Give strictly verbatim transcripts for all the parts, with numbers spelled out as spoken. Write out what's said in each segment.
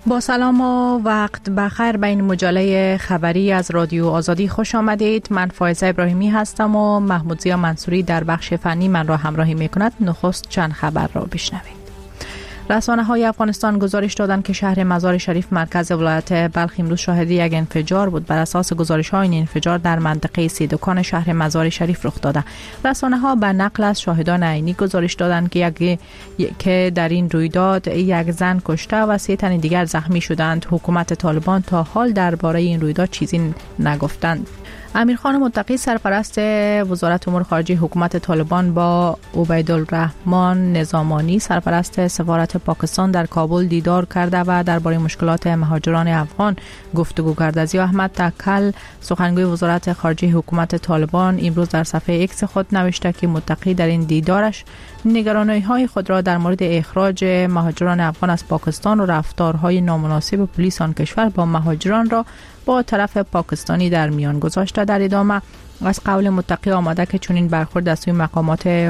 با سلام و وقت بخیر به این مجله خبری از رادیو آزادی خوش آمدید. من فایزه ابراهیمی هستم و محمود زیا منصوری در بخش فنی من را همراهی میکند. نخست چند خبر را بشنوید. رسانه های افغانستان گزارش دادند که شهر مزار شریف مرکز ولایت بلخ امروز شاهد یک انفجار بود. بر اساس گزارش ها این انفجار در منطقه سیدکان شهر مزار شریف رخ داده. رسانه ها به نقل از شاهدان عینی گزارش دادند که یک که در این رویداد یک زن کشته و سه تن دیگر زخمی شدند. حکومت طالبان تا حال درباره این رویداد چیزی نگفتند. امیرخان متقی سرپرست وزارت امور خارجه حکومت طالبان با عبیدالرحمن نظامانی سرپرست سفارت پاکستان در کابل دیدار کرده و درباره مشکلات مهاجران افغان گفتگو کرده. ضیا احمد توکل سخنگوی وزارت خارجه حکومت طالبان امروز در صفحه ایکس خود نوشته که متقی در این دیدارش نگرانی‌های خود را در مورد اخراج مهاجران افغان از پاکستان و رفتارهای نامناسب پلیس آن کشور با مهاجران را با طرف پاکستانی در میان گذاشته. در ادامه از قول متقی آمده که چنین برخورد از سوی مقامات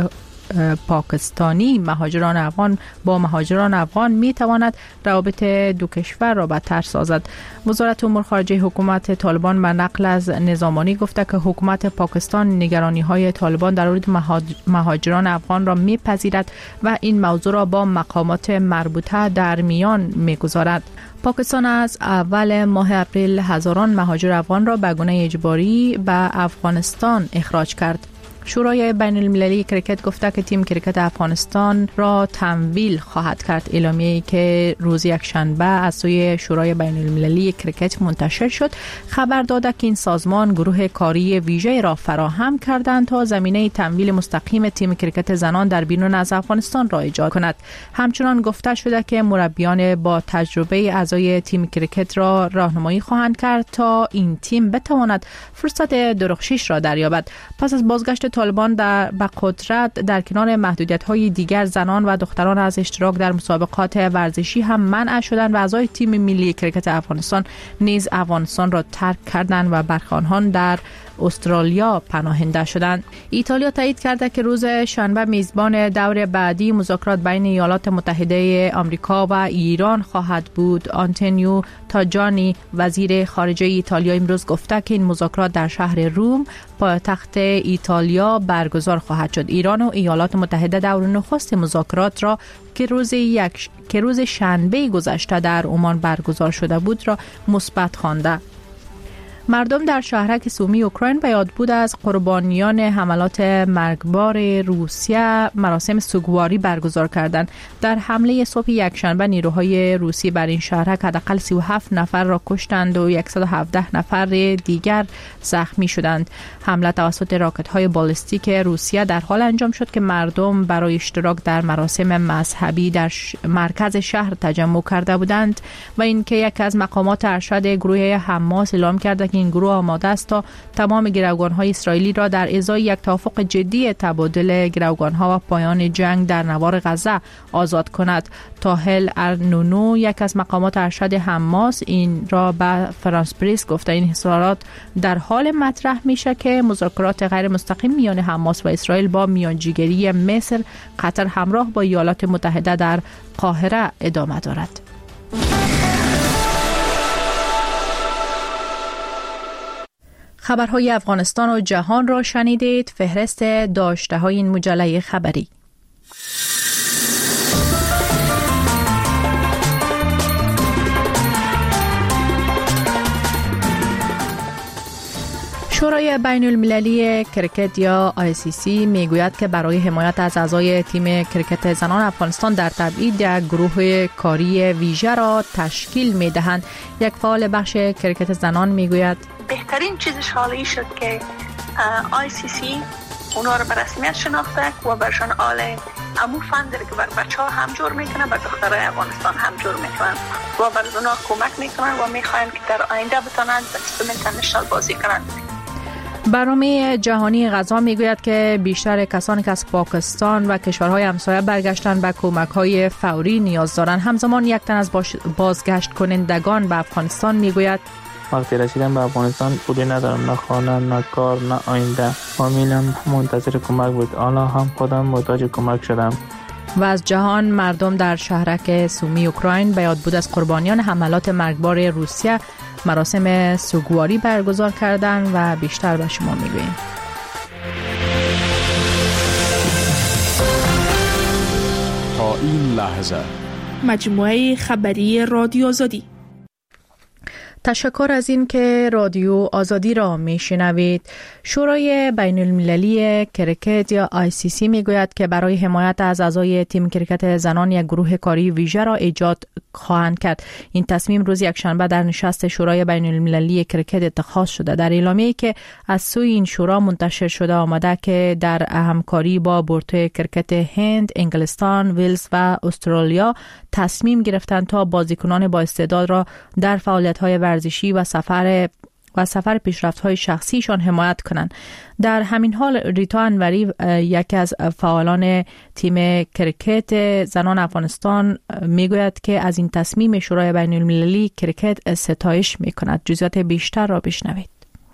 پاکستانی مهاجران افغان با مهاجران افغان می تواند روابط دو کشور را بدتر سازد. وزارت امور خارجه حکومت طالبان به نقل از نظامانی گفته که حکومت پاکستان نگرانی های طالبان در مورد مهاجران افغان را می پذیرد و این موضوع را با مقامات مربوطه در میان می گذارد. پاکستان از اول ماه اپریل هزاران مهاجر افغان را به گونه اجباری به افغانستان اخراج کرد. شورای بین المللی کرکت گفته که تیم کرکت افغانستان را تمویل خواهد کرد. اعلامیه‌ای که روز یکشنبه از سوی شورای بین المللی کرکت منتشر شد خبر داده که این سازمان گروه کاری ویژه را فراهم کردند تا زمینه تمویل مستقیم تیم کرکت زنان در بیرون از افغانستان را ایجاد کند. همچنان گفته شده که مربیان با تجربه اعضای تیم کرکت را راهنمایی خواهند کرد تا این تیم بتواند فرصت درخشش را دریابد. پس از بازگشت طالبان در به قدرت در کنار محدودیت‌های دیگر زنان و دختران از اشتراک در مسابقات ورزشی هم منع شدند و اعضای تیم ملی کرکت افغانستان نیز افغانستان را ترک کردند و برخی آنها در استرالیا پناهنده شدند. ایتالیا تایید کرده که روز شنبه میزبان دور بعدی مذاکرات بین ایالات متحده آمریکا و ایران خواهد بود. آنتونیو تاجانی وزیر خارجه ایتالیا امروز گفته که این مذاکرات در شهر روم پایتخت ایتالیا برگزار خواهد شد. ایران و ایالات متحده دور نخست مذاکرات را که روز یک که روز شنبه گذشته در عمان برگزار شده بود را مثبت خوانده. مردم در شهرک سومی اوکراین به یادبود از قربانیان حملات مرگبار روسیه مراسم سوگواری برگزار کردند. در حمله صبح یکشنبه نیروهای روسی بر این شهرک حداقل سی و هفت نفر را کشتند و صد و هفده نفر دیگر زخمی شدند. حمله توسط راکت‌های بالستیک روسیه در حال انجام شد که مردم برای اشتراک در مراسم مذهبی در ش... مرکز شهر تجمع کرده بودند و اینکه یک از مقامات ارشد گروه حماس اعلام کرده این گروه آماده است تا تمام گروگان‌های اسرائیلی را در ازای یک توافق جدی تبادل گروگان‌ها و پایان جنگ در نوار غزه آزاد کند. تاهل ارنونو یک از مقامات ارشد حماس این را به فرانس پرس گفته این اظهارات در حال مطرح میشه که مذاکرات غیر مستقیم میان حماس و اسرائیل با میانجیگری مصر، قطر همراه با ایالات متحده در قاهره ادامه دارد. خبرهای افغانستان و جهان را شنیدید. فهرست داشته های این مجله خبری. شورای بین المللی کرکت یا آی سی سی میگوید که برای حمایت از اعضای تیم کرکت زنان افغانستان در تبعید یک گروه کاری ویژه را تشکیل میدهند. یک فعال بخش کرکت زنان میگوید بهترین چیزش حالی شد که آی سی سی اونا رو به رسمیت شناخته و برشان آل امو فند که بر بچه ها هم جور میکنن، بر دخترای افغانستان هم جور میکنن و بر اونا کمک میکنن و میخواین که در آینده بتونن به سیستم اینترنشنال بازی کنن. برنامه جهانی غذا میگوید که بیشتر کسانی که از پاکستان و کشورهای همسایه برگشتن به کمک‌های فوری نیاز دارند. همزمان یک تن از بازگشت کنندگان به افغانستان میگوید وقتی رسیدم به افغانستان پولی ندارم، نه خانه، نه کار، نه آینده. فامیلم منتظر کمک بود. حالا هم خودم محتاج کمک شدم. و از جهان، مردم در شهرک سومی اوکراین به یادبود از قربانیان حملات مرگبار روسیه مراسم سوگواری برگزار کردند و بیشتر به شما میگوییم. تا این لحظه مجموعه خبری رادیو آزادی. تشکر از این که رادیو آزادی را میشنوید. شورای بین المللی کرکت یا آی سی سی میگوید که برای حمایت از اعضای تیم کرکت زنان یک گروه کاری ویژه را ایجاد خواهند کرد. این تصمیم روز یکشنبه در نشست شورای بین المللی کرکت اتخاذ شده. در اعلامیه‌ای که از سوی این شورا منتشر شده آمده که در همکاری با بورت‌های کرکت هند، انگلستان، ویلز و استرالیا تصمیم گرفتند تا بازیکنان با استعداد را در فعالیت‌های ورزشی و سفر و سفر پیشرفت‌های شخصیشان حمایت کنند. در همین حال ریتا انوری، یکی از فعالان تیم کرکت زنان افغانستان، میگوید که از این تصمیم شورای بین المللی کرکت ستایش میکند. جزئیات بیشتر را بشنوید.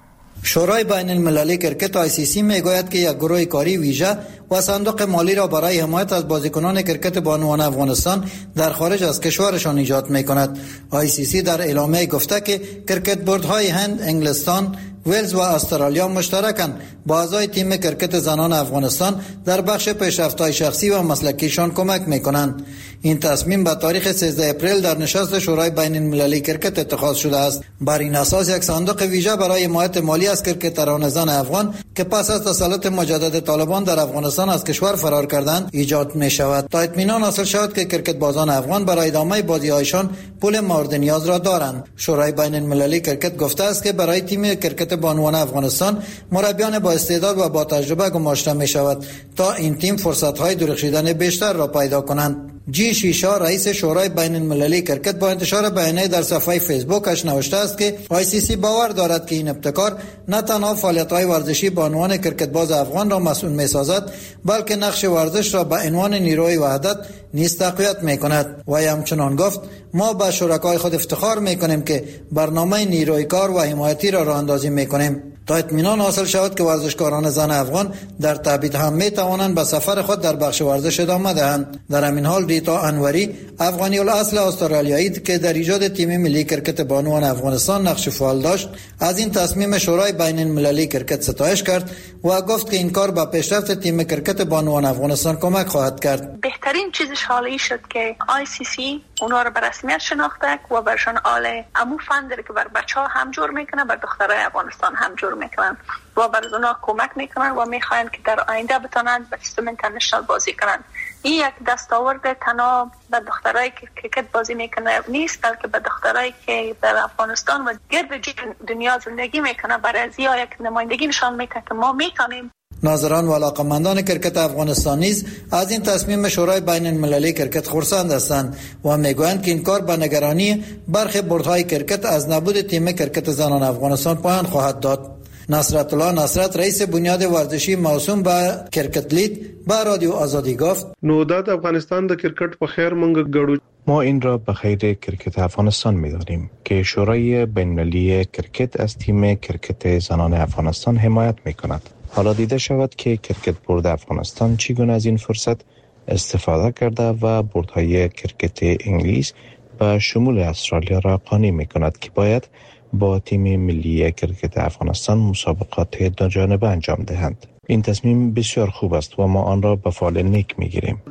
شورای بین المللی کرکت آی سی سی میگوید که یک گروه کاری ویژه و صندوق مالی را برای حمایت از بازیکنان کرکت بانوان افغانستان در خارج از کشورشان ایجاد میکند. آی سی سی در اعلامیه گفته که کرکت بوردهای هند، انگلستان، ویلز و استرالیا مشترکاً با اعضای تیم کرکت زنان افغانستان در بخش پیشرفت‌های شخصی و مسلکیشان کمک می‌کنند. این تصمیم به تاریخ سیزده اپریل در نشست شورای بین المللی کرکت اتخاذ شده است. بر این اساس یک صندوق ویژه برای حمایت مالی از کرکتران زن افغان که پس از تسلط مجدد طالبان در افغانستان از کشور فرار کردند ایجاد می‌شود تا اطمینان حاصل شود که کرکت بازان افغان برای ادامه بازی‌هایشان پول مورد نیاز را دارند. شورای بین المللی کرکت گفته است که برای تیم کرکت بانوان افغانستان مربیان با استعداد و با تجربه گماشته می شود تا این تیم فرصت‌های درخشیدن بیشتر را پیدا کنند. جی شیشا، رئیس شورای بین المللی کرکت، با انتشار بیانیه در صفحه فیسبوکش نوشته است که آی سی سی باور دارد که این ابتکار نه تنها فعالیت‌های ورزشی بانوان کرکت باز افغان را مسئول می‌سازد، بلکه نقش ورزش را به عنوان نیروی وحدت نیز تقویت می‌کند. و همچنان گفت ما به شرکای خود افتخار می‌کنیم که برنامه نیروی کار و حمایتی را راه اندازی می‌کنیم تا اطمینان حاصل شود که ورزشکاران زن افغان در تبعید هم می توانند به سفر خود در بخش ورزش ادامه دهند. در همین حال ریتا انوری، افغانی الاصل استرالیایی که در ایجاد تیم ملی کرکت بانوان افغانستان نقش فعال داشت، از این تصمیم شورای بین المللی کرکت ستایش کرد و گفت که این کار به پیشرفت تیم کرکت بانوان افغانستان کمک خواهد کرد. بهترین چیزش حالی شد که آی سی سی اونا رو به رسمیت شناخته و برشان آله امو فندر که بر بچه‌ها هم جور میکنه، بر دخترای افغانستان هم جور میکنن و بر اونا کمک میکنن و میخواین که در آینده بتونن به سیستم اینترنشنال بازی کنن. این یک دستاورد تنها به دخترایی که کرکت بازی میکنه نیست، بلکه به دخترایی که در افغانستان و گرد دنیا زندگی میکنه برای ازیا یک نمایندگی نشان میده که ما میتونیم. ناظران و علاقمندان کرکت افغانستان نیز از این تصمیم شورای بین المللی کرکت خرسند هستند و میگویند که این کار به نگرانی برخی بوردهای کرکت از نبود تیم کرکت زنان افغانستان پایان خواهد داد. نصرت الله نصرت، رئیس بنیاد ورزشی موسوم به کرکت لید، به رادیو آزادی گفت: نو د افغانستان د کرکټ په خیر مونږ ګړو. ما این را به خیر کرکت افغانستان می‌دانیم که شورای بین‌المللی کرکت از تیم کرکت زنان افغانستان حمایت می‌کند. حالا دیده شود که کرکت بورد افغانستان چگونه از این فرصت استفاده کرده و بوردهای کرکت انگلیس به شمول استرالیا را قانع می‌کند که باید با تیم ملی کرکت افغانستان مسابقات دو جانبه انجام دهند. این تصمیم بسیار خوب است و ما آن را به فال نیک میگیریم.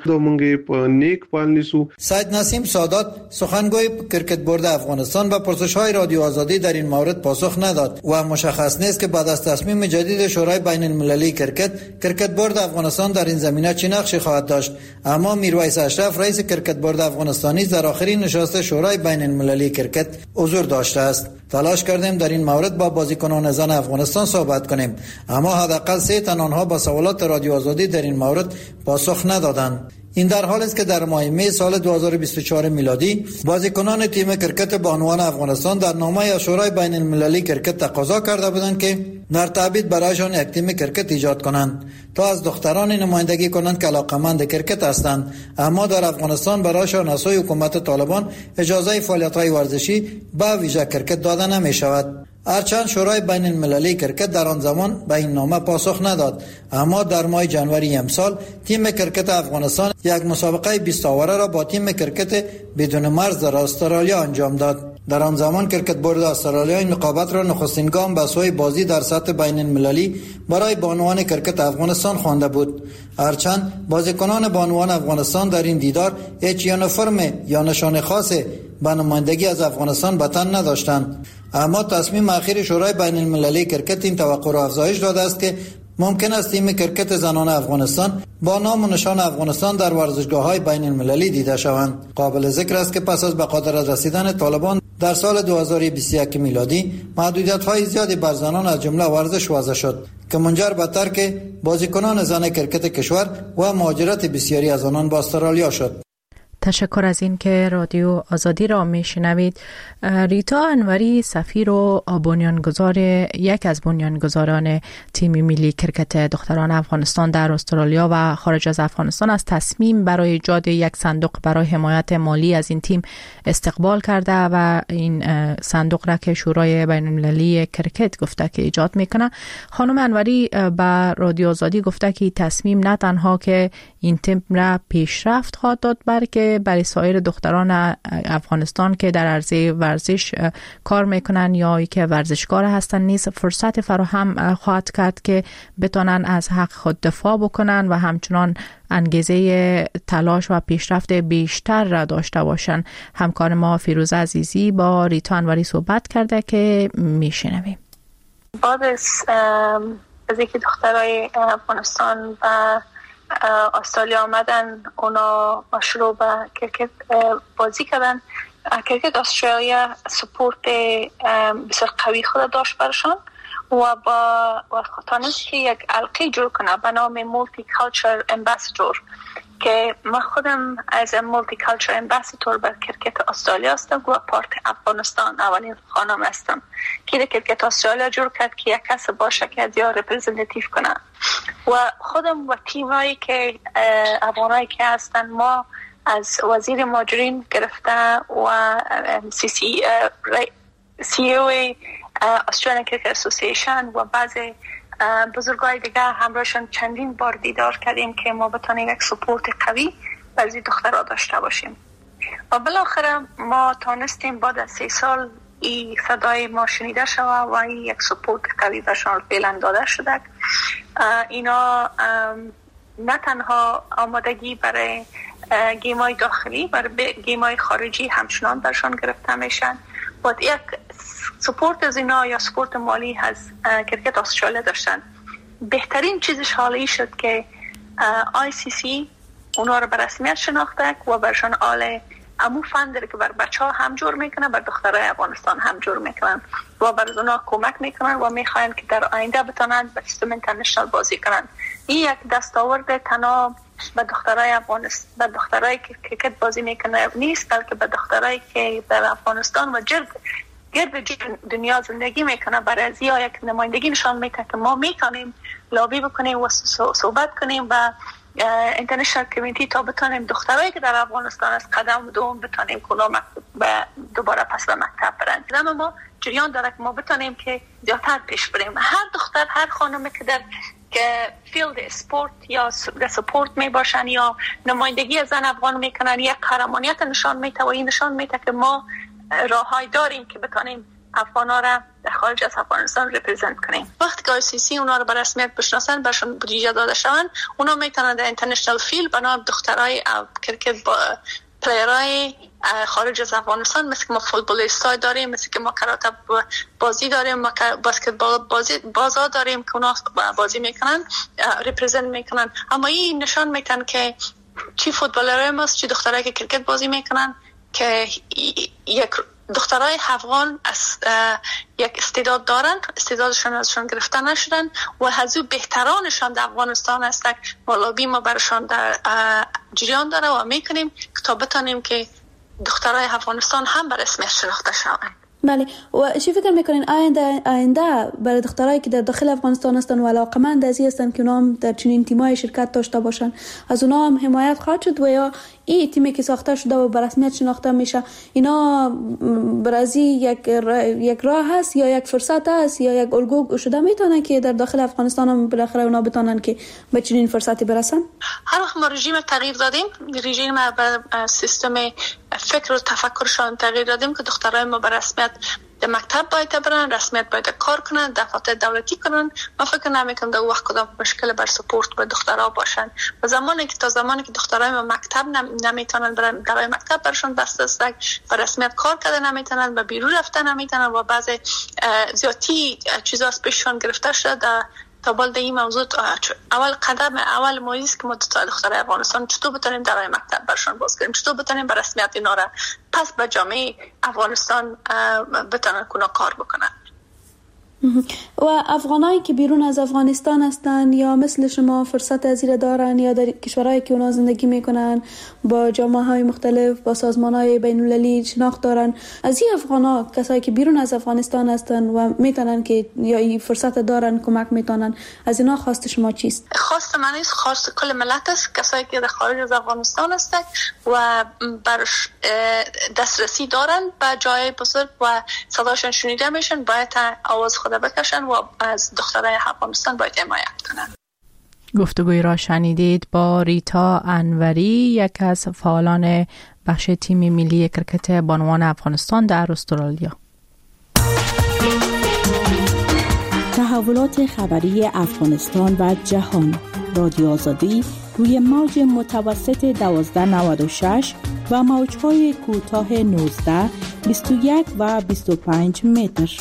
سید نسیم سادات، سخنگوی کرکت بورد افغانستان، به پرسش‌های رادیو آزادی در این مورد پاسخ نداد و مشخص نیست که بعد از تصمیم جدید شورای بین المللی کرکت، کرکت بورد افغانستان در این زمینه چه نقشی خواهد داشت. اما میرویس اشرف، رئیس کرکت بورد افغانستانی، در آخرین نشست شورای بین المللی کرکت حضور داشته است. تلاش کردیم در این مورد با بازیکنان زن افغانستان صحبت کنیم، اما حداقل سه تن آنها با سوالات رادیو آزادی در این مورد پاسخ ندادند. این در حالی است که در ماه می سال دو هزار و بیست و چهار میلادی بازیکنان تیم کرکت بانوان افغانستان در نامه از شورای بین المللی کرکت تقاضا کرده بودند که در تبعید برایشان یک تیم کرکت ایجاد کنند تا از دختران نمایندگی کنند که علاقمند کرکت هستند، اما در افغانستان برایشان از سوی حکومت طالبان اجازه فعالیت‌های ورزشی به ویژه کرکت داده نمی شود. هرچند شورای بین المللی کرکت در آن زمان به این نامه پاسخ نداد، اما در ماه جنوری امسال تیم کرکت افغانستان یک مسابقه بیست آوره را با تیم کرکت بدون مرز در استرالیا انجام داد. در آن زمان کرکت بورد استرالیا این رقابت را نخستین گام به سوی بازی در سطح بین المللی برای بانوان کرکت افغانستان خوانده بود. هرچند بازیکنان بانوان افغانستان در این دیدار هیچ یونیفرم یا نشان خاص به نمایندگی از افغانستان به تن نداشتند، اما تصمیم اخیر شورای بین المللی کرکت این توقع را افزایش داده است که ممکن است تیم کرکت زنان افغانستان با نام و نشان افغانستان در ورزشگاه‌های بین المللی دیده شوند. قابل ذکر است که پس از به قدرت رسیدن طالبان در سال دو هزار و بیست و یک میلادی محدودیت‌های زیادی بر زنان از جمله ورزش وضع شد که منجر به ترک بازیکنان زن کرکت کشور و مهاجرت بسیاری از آنان به استرالیا شد. تشکر از این که رادیو آزادی را میشنوید. ریتا انوری، سفیر و بنیانگذار یک از بنیانگذاران تیم ملی کرکت دختران افغانستان در استرالیا و خارج از افغانستان، از تصمیم برای ایجاد یک صندوق برای حمایت مالی از این تیم استقبال کرده و این صندوق را که شورای بین المللی کرکت گفته که ایجاد میکنه. خانم انوری به رادیو آزادی گفته که تصمیم نه تنها که این تیم را پیشرفت خواهد داد، بلکه برای سایر دختران افغانستان که در عرصه ورزش کار میکنن یا که ورزشکار هستن نیز فرصت فراهم خواهد کرد که بتونن از حق خود دفاع بکنن و همچنان انگیزه تلاش و پیشرفت بیشتر را داشته باشن. همکار ما فیروزه عزیزی با ریتا انوری صحبت کرده که میشنویم. بعد از اینکه دخترای افغانستان و استرالیا آمدن، اونا شروع به کرکت بازی کردن. کرکت استرالیا سپورت بسیار قوی خود داشت برشان و با و تانست که یک حلقه جور کنه به نام مولتی کالچر امباسادور که من خودم از مولتی کالچر امباسادور بر کرکت استرالیا هستم و پارت افغانستان اولین خانم هستم که کرکت استرالیا جور کرد که یک کس باشه که از یا رپرزنتیو کنه و خودم و تیمایی که افغانایی که هستن ما از وزیر مهاجرین گرفته و سی سی سی او استرالیان کرکت اسوسییشن و بعضی بزرگای دیگه همراهشان چندین بار دیدار کردیم که ما بتونیم یک سپورت قوی برای دخترها داشته باشیم و بالاخره ما تونستیم بعد از سه سال این صدای ما شنیده شده و این یک سپورت قوی برشان فعلا داده شده. اینا نه تنها آمادگی برای گیمای داخلی، برای گیمای خارجی همچنان برشان گرفته میشن و یک سپورت از اینا یا سپورت مالی از کرکت استرالیا داشتن. بهترین چیزش حالی شد که آی سی سی اونا رو به رسمیت شناخته و برشان آله امو فندر که بر بچه ها هم جور میکنن، بر دخترای افغانستان هم جور میکنن و بر اونا کمک میکنن و میخواین که در آینده بتونن به سیستم اینترنشنال بازی کنن. این یک دستاورد تنها به دخترای افغانستان، به دخترای که کرکت بازی میکنه نیست، بلکه به دخترای که در افغانستان و گرد گرد دنیا زندگی میکنه برای از یک نمایندگی نشان میده که ما میتونیم لابی بکنیم و صحبت کنیم با اینترنشنال کمیونیتی تا بتونیم دخترایی که در افغانستان از قدم دوم بتونیم کلا به دوباره پس به مکتب برن. اما ما جریان داره که ما بتونیم که زیادتر پیش بریم. هر دختر، هر خانمی که در که فیلد اسپورت یا سپورت می باشن یا نمایندگی از زن افغان میکنن یک قهرمانیت نشان میده و این نشان میده که ما راههای داریم که بتونیم افغانا را در خارج از افغانستان رپرزنت کنیم. وقتی که آی سی سی اونا رو به رسمیت بشناسن، برشون بودجه داده شون، اونا میتونن در اینترنشنال فیلد به نام دخترای کرکت با پلیرای خارج از افغانستان، مثل که ما فوتبالیستای داریم، مثل که ما کراته بازی داریم، ما بسکتبال بازی بازا داریم که اونا بازی میکنن، رپرزنت میکنن. اما این نشان میتن که چی فوتبالرای ماست، چی دخترایی که کرکت بازی میکنن که یک دخترای افغان از یک استعداد دارن، استعدادشون ازشون گرفته نشدن و هزو بهترانشان در افغانستان هستن. مالابی ما برشان در جریان داره و میکنیم که تا بتانیم که دخترای افغانستان هم به رسمیت شناخته شوند. بله. و چی فکر میکنین آینده آینده برای دخترایی که در داخل افغانستان هستن و علاقمند ازی هستن که اونا هم در چنین تیمای شرکت داشته باشن، از اونا هم حمایت خواهد شد و یا این تیمی که ساخته شده و به رسمیت شناخته میشه اینا برازی یک را... یک راه هست یا یک فرصت هست یا یک الگو شده میتونن که در داخل افغانستان هم بالاخره اونا بتونن که به چنین فرصتی برسن؟ هر وقت ما رژیم تغییر دادیم، رژیم به سیستم فکر و تفکرشان تغییر دادیم که دخترای ما به رسمیت در مکتب باید برن، رسمیت باید کار کنن، دفاتر دولتی کنن. من فکر نمیکنم در وقت کدام مشکل بر سپورت به دخترها باشن. و زمانی که تا زمانی که دخترای ما مکتب نمیتونن برن، درای مکتب برشون بسته است، به رسمیت کار کردن نمیتونن، به بیرون رفتن نمیتونن و بعض زیادی چیزا از پیششون گرفته شده. تا بالد این موضوع اول قدم اول ماییست که ما دخترای افغانستان چطور بتونیم درای مکتب برشون باز کنیم، چطور بتونیم به رسمیت اینا را پس به جامعه افغانستان بتونن کنه کار بکنن. و افغانایی که بیرون از افغانستان هستن یا مثل شما فرصت ازیره دارن یا در کشورهایی که اونا زندگی میکنن با جامعه های مختلف با سازمان های بین المللی شناخت دارن، از این افغانا کسایی که بیرون از افغانستان هستن و میتونن که یا این فرصت دارن کمک میتونن، از اینا خواست شما چیست؟ خواست من نیست، خواست کل ملت است. کسایی که در خارج از افغانستان هستن و برش دسترسی دارن به جای بزرگ و صداشون شنیده میشن، باید آواز خود بکشن و از دخترای افغانستان باید حمایت کنن. گفتگوی را شنیدید با ریتا انوری، یک از فعالان بخش تیم ملی کرکت بانوان افغانستان در استرالیا. تحولات خبری افغانستان و جهان، رادیو آزادی روی موج متوسط دوازده نود و شش و موج‌های کوتاه نوزده، بیست و یک و بیست و پنج متر.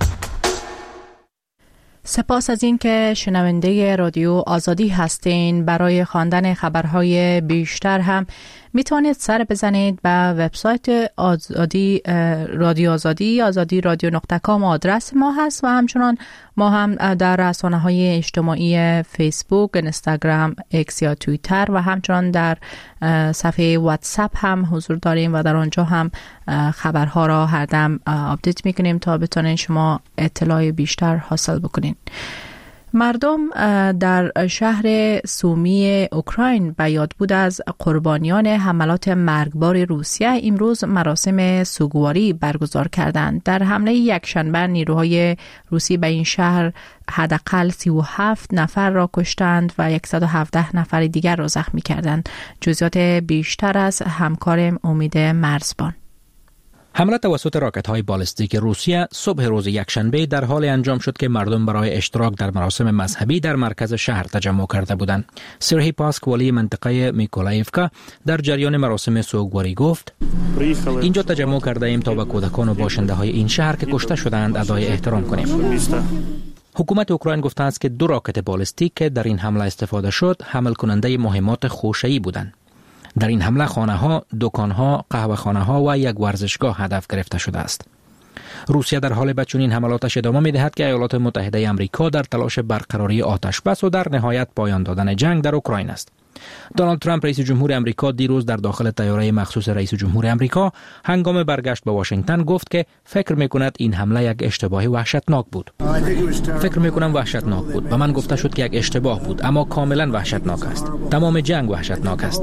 سپاس از این که شنونده رادیو آزادی هستین. برای خواندن خبرهای بیشتر هم میتونید سر بزنید به وبسایت آزادی رادیو آزادی آزادی رادیو نقطه کام آدرس ما هست و همچنان ما هم در رسانه‌های اجتماعی فیسبوک، اینستاگرام، اکس یا توییتر و همچنان در صفحه واتساپ هم حضور داریم و در آنجا هم خبرها را هر دم آپدیت میکنیم تا بتونین شما اطلاع بیشتر حاصل بکنین. مردم در شهر سومی اوکراین به یاد بود از قربانیان حملات مرگبار روسیه امروز مراسم سوگواری برگزار کردند. در حمله یکشنبه نیروهای روسی به این شهر حداقل سی و هفت نفر را کشتند و صد و هفده نفر دیگر را زخمی کردند. جزئیات بیشتر از همکارم امید مرزبان. حمله توسط راکت‌های بالستیک روسیه صبح روز یکشنبه در حال انجام شد که مردم برای اشتراک در مراسم مذهبی در مرکز شهر تجمع کرده بودند. سرهی پاسک ولی منطقه میکولایفکا در جریان مراسم سوگواری گفت: اینجا تجمع کرده ایم تا به کودکان و باشنده های این شهر که کشته شدند ادای احترام کنیم. حکومت اوکراین گفته است که دو راکت بالستیک که در این حمله استفاده شد حمل کننده مهمات خوشه‌ای بودند. در این حمله خانه‌ها، دکان‌ها، قهوه‌خانه‌ها و یک ورزشگاه هدف گرفته شده است. روسیه در حال به چنین حملاتش ادامه می‌دهد که ایالات متحده آمریکا در تلاش برقراری آتش بس و در نهایت پایان دادن جنگ در اوکراین است. دونالد ترامپ رئیس جمهور آمریکا دیروز در داخل طیاره مخصوص رئیس جمهور آمریکا هنگام برگشت به واشنگتن گفت که فکر می‌کند این حمله یک اشتباه وحشتناک بود. فکر می‌کنم وحشتناک بود. به من گفته شد که یک اشتباه بود، اما کاملا وحشتناک است. تمام جنگ وحشتناک است.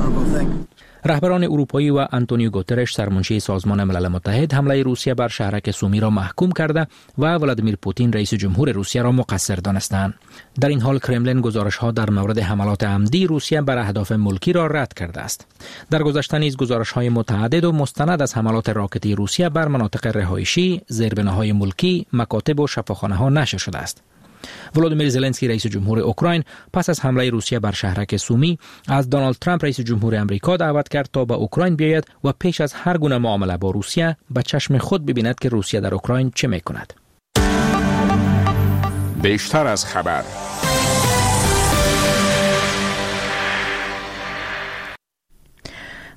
رهبران اروپایی و آنتونیو گوترش سرمنشی سازمان ملل متحد حمله روسیه بر شهرک سومی را محکوم کرده و ولادیمیر پوتین رئیس جمهور روسیه را مقصر دانستند. در این حال کرملین گزارش‌ها در مورد حملات عمدی روسیه بر اهداف ملکی را رد کرده است. در گذشته نیز گزارش‌های متعدد و مستند از حملات راکتی روسیه بر مناطق رهایشی، زیربناهای ملکی، مکاتب و شفاخانه‌ها نشر شده است. ولادیمیر زلنسکی رئیس جمهور اوکراین پس از حمله روسیه بر شهرک سومی از دونالد ترامپ رئیس جمهور آمریکا دعوت کرد تا به اوکراین بیاید و پیش از هر گونه معامله با روسیه به چشم خود ببیند که روسیه در اوکراین چه میکند. بیشتر از خبر.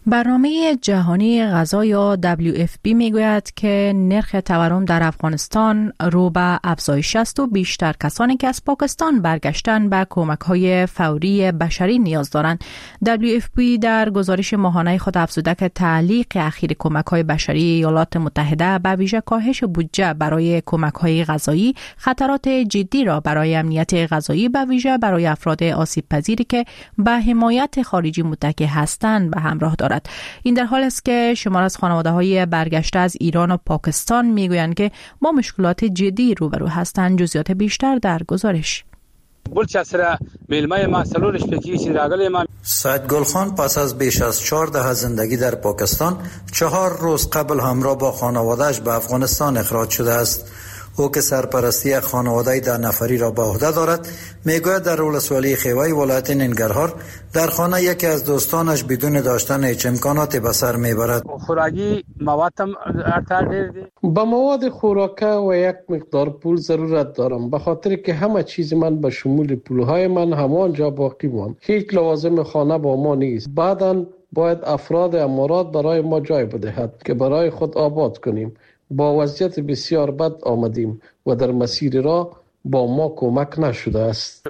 برنامه جهانی غذا یا دبلیو اف پی میگوید که نرخ تورم در افغانستان رو به افزایش است و بیشتر کسانی که از پاکستان برگشتن به کمک‌های فوری بشری نیاز دارند. دبلیو اف پی در گزارش ماهانه خود افزوده که تعلیق اخیر کمک‌های بشری ایالات متحده به ویژه کاهش بودجه برای کمک‌های غذایی خطرات جدی را برای امنیت غذایی به ویژه برای افراد آسیب پذیری که به حمایت خارجی متکی هستند به همراه دارد. این در حال است که شمار از خانواده‌های برگشته از ایران و پاکستان میگویند که با مشکلات جدی روبرو هستند. جزئیات بیشتر در گزارش. سید گلخان پس از بیش از چهارده زندگی در پاکستان چهار روز قبل همراه با خانواده‌اش به افغانستان اخراج شده است. او که سرپرستی خانواده ده نفری را به عهده دارد میگوید در ولسوالی خیوای ولایت ننگرهار در خانه یکی از دوستانش بدون داشتن هیچ امکاناتی به سر میبرد. خوراکی موادم با مواد خوراکه و یک مقدار پول ضرورت دارم، به خاطر که همه چیز من به شمول پولهای من همانجا باقی ماند. هیچ لوازم خانه با ما نیست. بعداً باید افراد امارات برای ما جای بدهد که برای خود آباد کنیم. با وضعیت بسیار بد آمدیم و در مسیر را با ما کمک نشده است.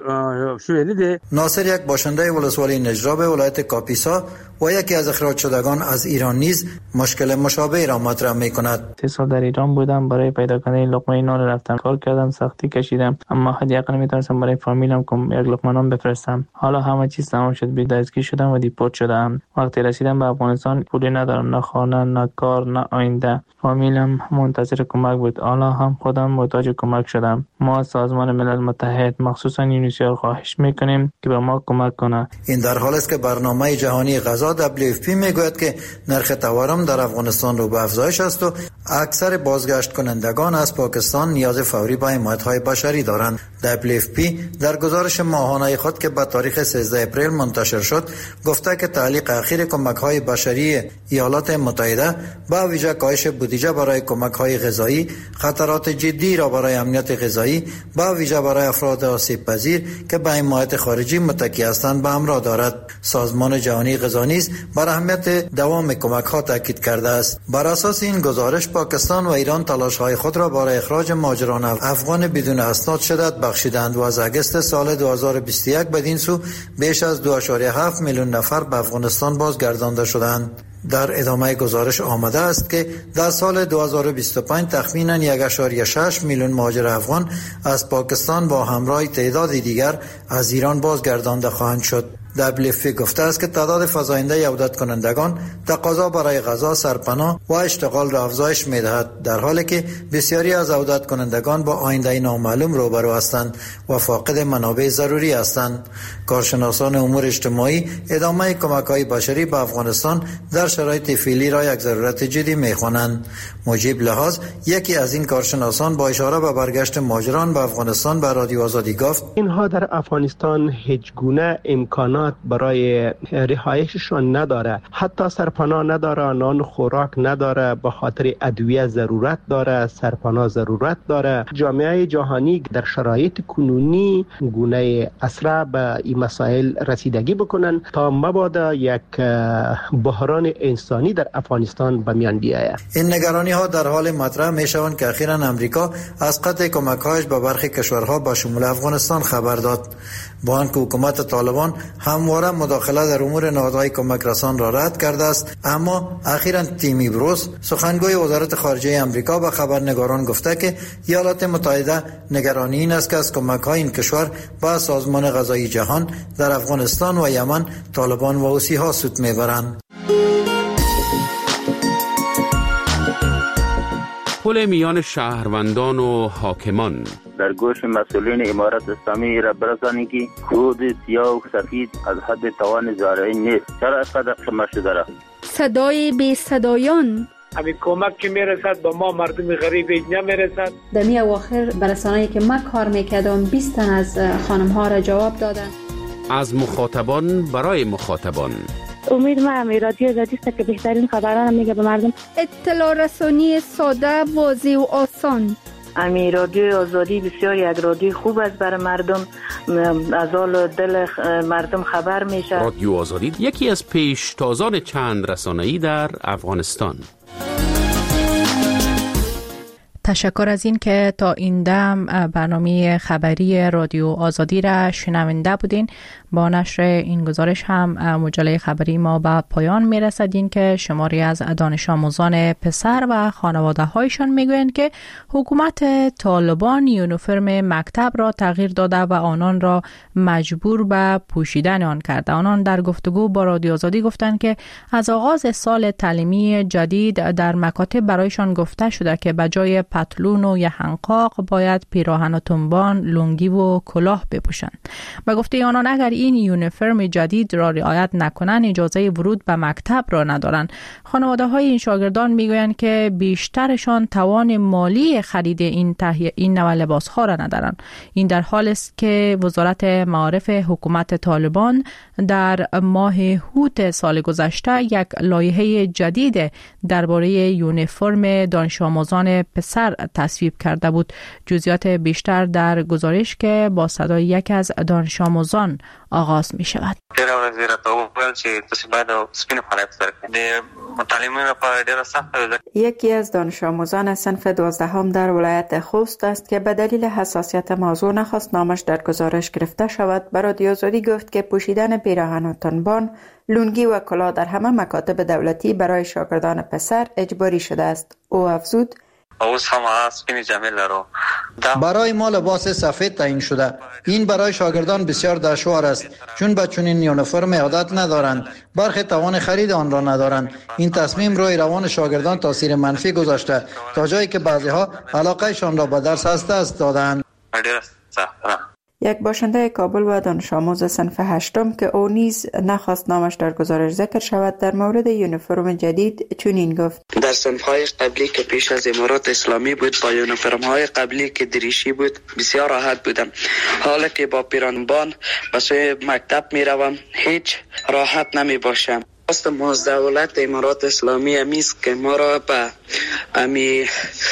ناصر یک باشنده ولسوالی نجراب ولایت کاپیسا و یکی از اخراج شدگان از ایران نیز مشکل مشابه را مطرح می کند. سه سال در ایران بودم، برای پیدا کردن لقمه نان رفتم، کار کردم، سختی کشیدم، اما حداقل میتونستم برای فامیلم کم یک لقمه نان بفرستم. حالا همه چیز تمام شد، بی‌دستگیر شدم و دیپورت شدم. وقتی رسیدم به افغانستان پولی ندارم، نه خانه، نه کار، نه آینده. فامیلم منتظر کمک بود. حالا هم خودم محتاج کمک شدم. ما سازمان ملل متحد مخصوصا یونیسف خواهش میکنیم که به ما کمک کنه. این در حال است که برنامه جهانی غذا دبلیو اف پی میگوید که نرخ تورم در افغانستان رو به افزایش است و اکثر بازگشت کنندگان از پاکستان نیاز فوری به حمایت‌های بشری دارند. دبلیو اف پی در گزارش ماهانه خود که به تاریخ سیزده اپریل منتشر شد گفته که تعلیق اخیر کمک‌های بشری ایالات متحده با ویژه کاهش بودجه برای کمک‌های غذایی خطرات جدی را برای امنیت غذایی با ویژه برای افراد آسیب پذیر که به حمایت خارجی متکی هستند به همراه دارد. سازمان جهانی غذا نیز بر اهمیت دوام کمک‌ها تاکید کرده است. بر اساس این گزارش پاکستان و ایران تلاش‌های خود را برای اخراج مهاجران افغان بدون اسناد شدت بخشیدند و از اگست سال دو هزار و بیست و یک بدین سو بیش از دو ممیز هفت میلیون نفر به افغانستان بازگردانده شدند. در ادامه گزارش آمده است که در سال دو هزار و بیست و پنج تخمیناً یک ممیز شش میلیون مهاجر افغان از پاکستان با همراه تعداد دیگر از ایران بازگردانده خواهند شد. دبلیو اف پی گفته است که تعداد فزاینده عودت کنندگان تقاضا برای غذا، سرپناه و اشتغال را افزایش می‌دهد، در حالی که بسیاری از عودت کنندگان با آینده نامعلوم روبرو هستند و فاقد منابع ضروری هستند. کارشناسان امور اجتماعی ادامه کمک‌های بشری به افغانستان در شرایط فعلی را یک ضرورت جدی می‌خوانند. مجیب لحاظ یکی از این کارشناسان با اشاره به برگشت مهاجران به افغانستان به رادیو آزادی گفت: اینها در افغانستان هیچ گونه امکانات برای رهایششان نداره، حتی سرپناه نداره، نان خوراک نداره، به خاطر ادویه ضرورت داره، سرپناه ضرورت داره. جامعه جهانی در شرایط کنونی گونه اسرع به این مسائل رسیدگی بکنن تا مبادا یک بحران انسانی در افغانستان به میان بیاید. این نگرانی ها در حال مطرح می شوند که اخیراً امریکا از قطع کمک‌هایش به برخی کشورها با شمول افغانستان خبر داد. با آنکه حکومت طالبان همواره مداخله در امور نهادهای کمک رسان را رد کرده است، اما اخیراً تیمی بروس سخنگوی وزارت خارجه امریکا به خبرنگاران گفته که ایالات متحده نگرانی این است که از کمک‌های این کشور با سازمان غذایی جهان در افغانستان و یمن طالبان و حوثی‌ها سود می‌برند. پل میان شهروندان و حاکمان در گوش مسئولین امارت اسلامی را برسانید که کود سیاه و سفید از حد توان زارعین نیست. چرا اینقدر خمه شده را؟ صدای بی صدایان همین کمک که میرسد به ما مردم غریب نمیرسد. در می اواخر برسانه‌ای که من کار میکردم بیست تن از خانم ها را جواب دادن. از مخاطبان برای مخاطبان. امید ما همی رادیو آزادی است که بهترین خبران میگه به مردم. اطلاع رسانی ساده، واضح و آسان. امی رادیو آزادی بسیار یک رادیو خوب است برای مردم، از حال دل مردم خبر میشه. رادیو آزادی یکی از پیشتازان چند رسانه‌ای در افغانستان. تشکر از این که تا این دم برنامه خبری رادیو آزادی را شنونده بودین. با نشر این گزارش هم مجله خبری ما به پایان می رسد. این که شماری از دانش آموزان پسر و خانواده هایشان می گویند که حکومت طالبان یونیفرم مکتب را تغییر داده و آنان را مجبور به پوشیدن آن کرده. آنان در گفتگو با رادیو آزادی گفتند که از آغاز سال تعلیمی جدید در مکاتب برایشان گفته شده که به جای پتلون و یحنقاق باید پیراهن و تنبان، لنگی و کلاه بپوشند. به گفته آنان اگر این یونیفرم جدید را رعایت نکنند اجازه ورود به مکتب را ندارند. خانواده های این شاگردان میگویند که بیشترشان توان مالی خرید این تهیه این نوع لباس ها را ندارند. این در حالی است که وزارت معارف حکومت طالبان در ماه هوت سال گذشته یک لایحه جدید درباره یونیفرم دانش آموزان پسر تصویب کرده بود. جزئیات بیشتر در گزارش که با صدای یک از دانش آموزان آغاز می شود. یکی از دانش آموزان صنف دوازدهم در ولایت خوست است که به دلیل حساسیت موضوع نخواست نامش در گزارش گرفته شود. به رادیو آزادی گفت که پوشیدن پیراهن و تنبان، لنگی و کلاه در همه مکاتب دولتی برای شاگردان پسر اجباری شده است. او افزود: برای ما لباس سفید تعیین شده. این برای شاگردان بسیار دشوار است چون به چنین یونیفرم عادت ندارند. برخی توان خرید آن را ندارند. این تصمیم روی روان شاگردان تاثیر منفی گذاشته تا جایی که بعضی ها علاقهشان را به درس از دست دادند. یک باشنده کابل و دانش آموز صنف هشتم که او نیز نخواست نامش در گزارش ذکر شود در مورد یونیفرم جدید چنین گفت: در صنف‌های قبلی که پیش از امارات اسلامی بود با یونیفرم‌های قبلی که دریشی بود بسیار راحت بودم. حالا که با پیرانبان به سوی مکتب میروم هیچ راحت نمی باشم. است از دولت امارات اسلامی امیست که ما را به امی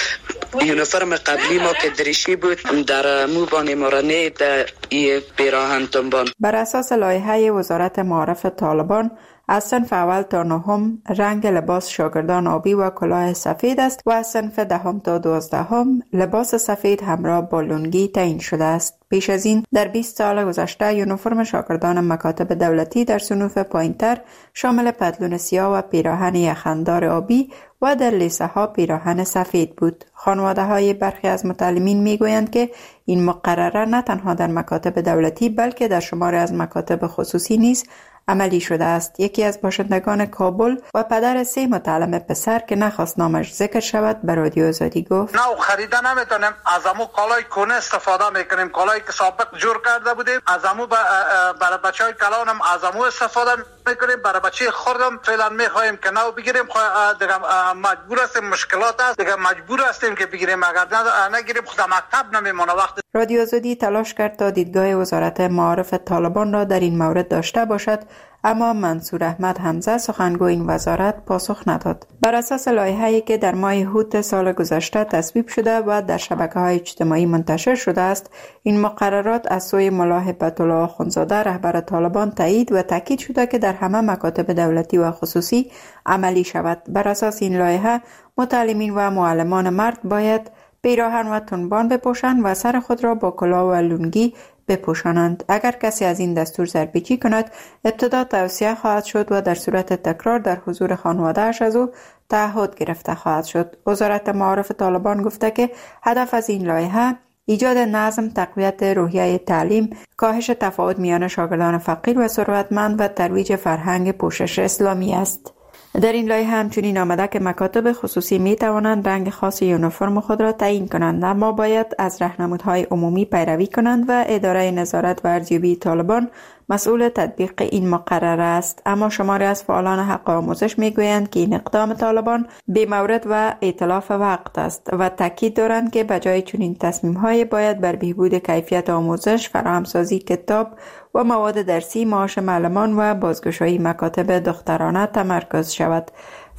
یونیفرم قبلی ما که دریشی بود در موبان مورانه در ای پیراهن تنبان. بر اساس لایحه وزارت معارف طالبان از صنف اول تا نهم رنگ لباس شاگردان آبی و کلاه سفید است و از صنف دهم تا دوازدهم لباس سفید همراه با لنگی تعیین شده است. پیش از این در بیست سال گذشته یونیفرم شاگردان مکاتب دولتی در صنوف پایینتر شامل پتلون سیاه و پیراهن یخندار آبی و در لیسه ها پیراهن سفید بود. خانواده های برخی از متعلمین می گویند که این مقرره نه تنها در مکاتب دولتی بلکه در شماری از مکاتب خصوصی نیز عملی شده است. یکی از باشندگان کابل و پدر سه متعلم پسر که نخواست نامش ذکر شود به رادیو آزادی گفت: نه خریده نمیتونیم، از امو کالای کونه استفاده میکنیم، کالایی که سابق جور کرده بودیم از امو برای بچه های کلانم از امو استفاده میکنیم، برای بچه خوردم فعلا میخوایم که نو بگیریم. دیگه مجبور هستیم، مشکلات است دیگه مجبور هستیم که بگیریم، اگر نگیریم خود مکتب نمیمونه. وقت رادیو آزادی تلاش کرد تا دیدگاه وزارت معارف طالبان را در این مورد داشته باشد، اما منصور احمد حمزه سخنگوی این وزارت پاسخ نداد. بر اساس لایحه‌ای که در ماه هوت سال گذشته تصویب شده و در شبکه‌های اجتماعی منتشر شده است، این مقررات از سوی ملا هبت الله آخوندزاده رهبر طالبان تایید و تاکید شده که در همه مکاتب دولتی و خصوصی عملی شود. بر اساس این لایحه متعلمین و معلمان مرد باید پیراهن و تنبان بپوشند و سر خود را با کلاه و لنگی بپوشانند. اگر کسی از این دستور سرپیچی کند ابتدا توصیه خواهد شد و در صورت تکرار در حضور خانواده‌اش از او تعهد گرفته خواهد شد. وزارت معارف طالبان گفته که هدف از این لایحه ایجاد نظم، تقویت روحیه تعلیم، کاهش تفاوت میان شاگردان فقیر و ثروتمند و ترویج فرهنگ پوشش اسلامی است. در این لایحه همچنین آمده که مکاتب خصوصی می توانند رنگ خاص یونیفرم خود را تعیین کنند، اما باید از راهنمودهای عمومی پیروی کنند و اداره نظارت و ارزیابی طالبان مسئول تطبیق این مقرره است. اما شماری از فعالان حق آموزش می گویند که این اقدام طالبان بی مورد و ائتلاف وقت است و تاکید دارند که بجای چنین تصمیم‌های باید بر بهبود کیفیت آموزش، فراهمسازی کتاب و مواد درسی، معاش معلمان و بازگشایی مکاتب دخترانه تمرکز شود.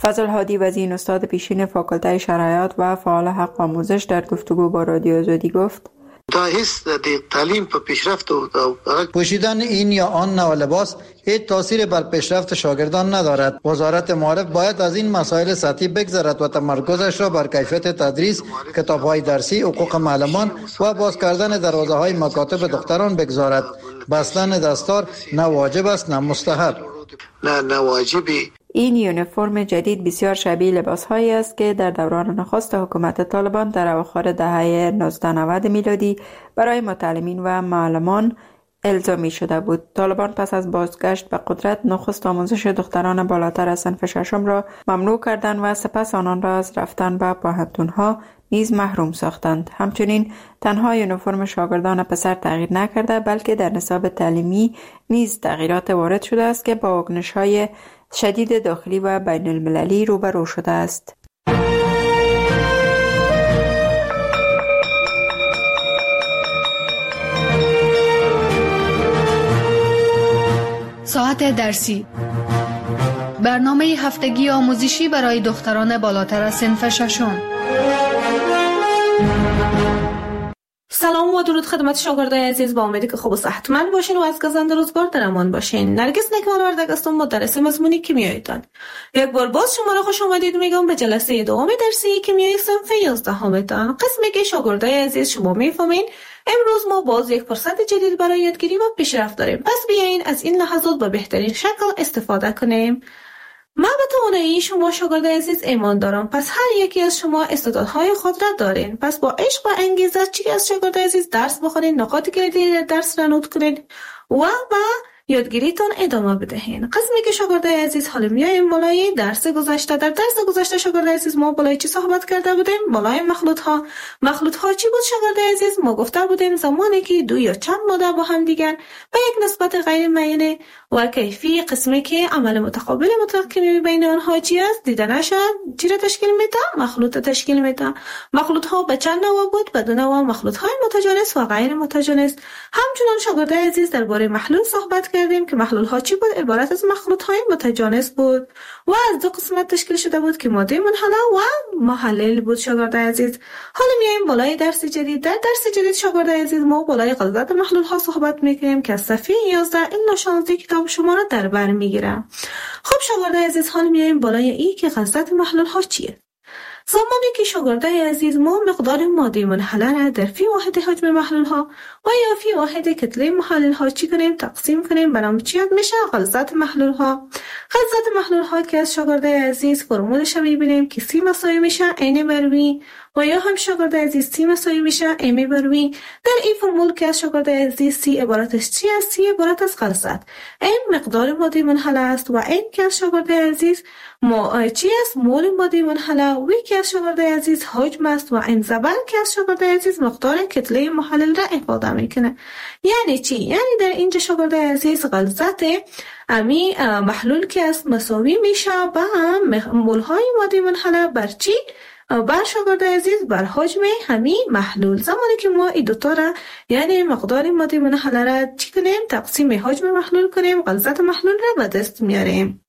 فضل هادی وزین استاد پیشین فاکولته شرایط و فعال حق آموزش در گفتگو با رادیو آزادی گفت: دا هیڅ د تعلیم په پیشرفت او پوشیدن این یا آن نوع لباس هیچ تاثیر بر پیشرفت شاگردان ندارد. وزارت معارف باید از این مسائل سطحی بگذرد و تمرکزش را بر کیفیت تدریس، کتاب‌های درسی، حقوق معلمان و باز کردن دروازه‌های مکاتب دختران بگذارد. بستن دستار نه واجب است نه مستحب. نه نه واجبی. این یونیفرم جدید بسیار شبیه لباس‌هایی است که در دوران نخست حکومت طالبان در اواخر دهه نوزده نود میلادی برای متعلمین و معلمان الزامی شده بود. طالبان پس از بازگشت به قدرت نخست آموزش دختران بالاتر از صنف ششم را ممنوع کردند و سپس آنان را از رفتن به پوهنتون‌ها نیز محروم ساختند. همچنین تنها یونیفرم شاگردان پسر تغییر نکرده، بلکه در نصاب تعلیمی نیز تغییرات وارد شده است که با واکنش‌های شدید داخلی و بین المللی روبرو شده است. ساعت درسی، برنامه هفتگی آموزشی برای دختران بالاتر از صنف ششم. سلام و درود خدمت شاگردای عزیز، با امیدی که خوب و صحتمند باشین و از گزند روزگار در امان باشین. نرگس نکمال وردگ هستم، مدرس مضمون کیمیایتان. یک بار باز شما را خوش آمدید میگم به جلسه دوم درسی کیمیای صنف یازدهمتان. قسمی که شاگردای عزیز شما میفهمین امروز ما باز یک فرصت جدید برای یادگیری و پیشرفت داریم. پس بیاین از این لحظات به بهترین شکل استفاده کنیم. من به توانایی شما شاگردای عزیز ایمان دارم، پس هر یکی از شما استعدادهای خود را دارین. پس با عشق و انگیزه چی از شاگردای عزیز درس بخونین، نکات کلیدی درس را نوت کنین و با یادگیریتون ادامه بدهین. قسمی که شاگردای عزیز حالا میایم بالای درس گذشته. در درس گذشته شاگردای عزیز ما بالای چی صحبت کرده بودیم؟ بالای مخلوط ها. مخلوط ها چی بود شاگردای عزیز؟ ما گفته بودیم زمانی که دو یا چند ماده با هم دیگر به یک نسبت غیر معینه و کیفی، قسمی که عمل متقابل مطلق کیمیایی بین آنها چی است دیده نشد، چی را تشکیل میده؟ مخلوط تشکیل میده. مخلوط ها به چند نوع بود؟ به دو نوع، مخلوط های متجانس و غیر متجانس. همچنین شاگردای عزیز درباره محلول صحبت کردیم که محلول ها چی بود؟ عبارت از مخلوط های متجانس بود و از دو قسمت تشکیل شده بود که ماده منحله و محلل بود. شاگردای عزیز حالا میایم بالای درس جدید. در درس جدید شاگردای عزیز ما بالای غلظت محلول ها صحبت میکنیم که از صفحه یازده الی شانزده کتاب شما را در بر میگیره. خب شاگردای عزیز حالا میایم بالای ای که غلظت محلول ها چیه. زمانی که شاگردای عزیز ما مقدار ماده منحله را در فی واحد حجم محلول ها و یا فی واحد کتله محلول ها چی کنیم تقسیم کنیم، برام چی یاد میشه؟ غلظت محلول ها. غلظت محلول ها که از شاگردای عزیز فرمولش میبینیم که سی مساوی میشه این بر وی و یا هم شاگردای عزیز سی مساوی میشه ام بر وی. در این فرمول که از شاگردای عزیز سی عبارت از چی است؟ سی عبارت از غلظت. این مقدار ماده منحله است و این که از شاگردای عزیز ما چی است؟ مول ماده منحله. وی که از شاگردای عزیز حجم است و این زبر که از شاگردای عزیز مقدار کتله محلل را افاده میکنه. یعنی چی؟ یعنی در اینجا شاگردای عزیز غلظت امی محلول که است مساوی میشه با مول های ماده منحله بر چی؟ بر شاگردای عزیز بر حجم همی محلول. زمانی که ما این دوتا را یعنی مقدار ماده منحله را چی کنیم؟ تقسیم حجم محلول کنیم، غلظت محلول را به دست میاریم.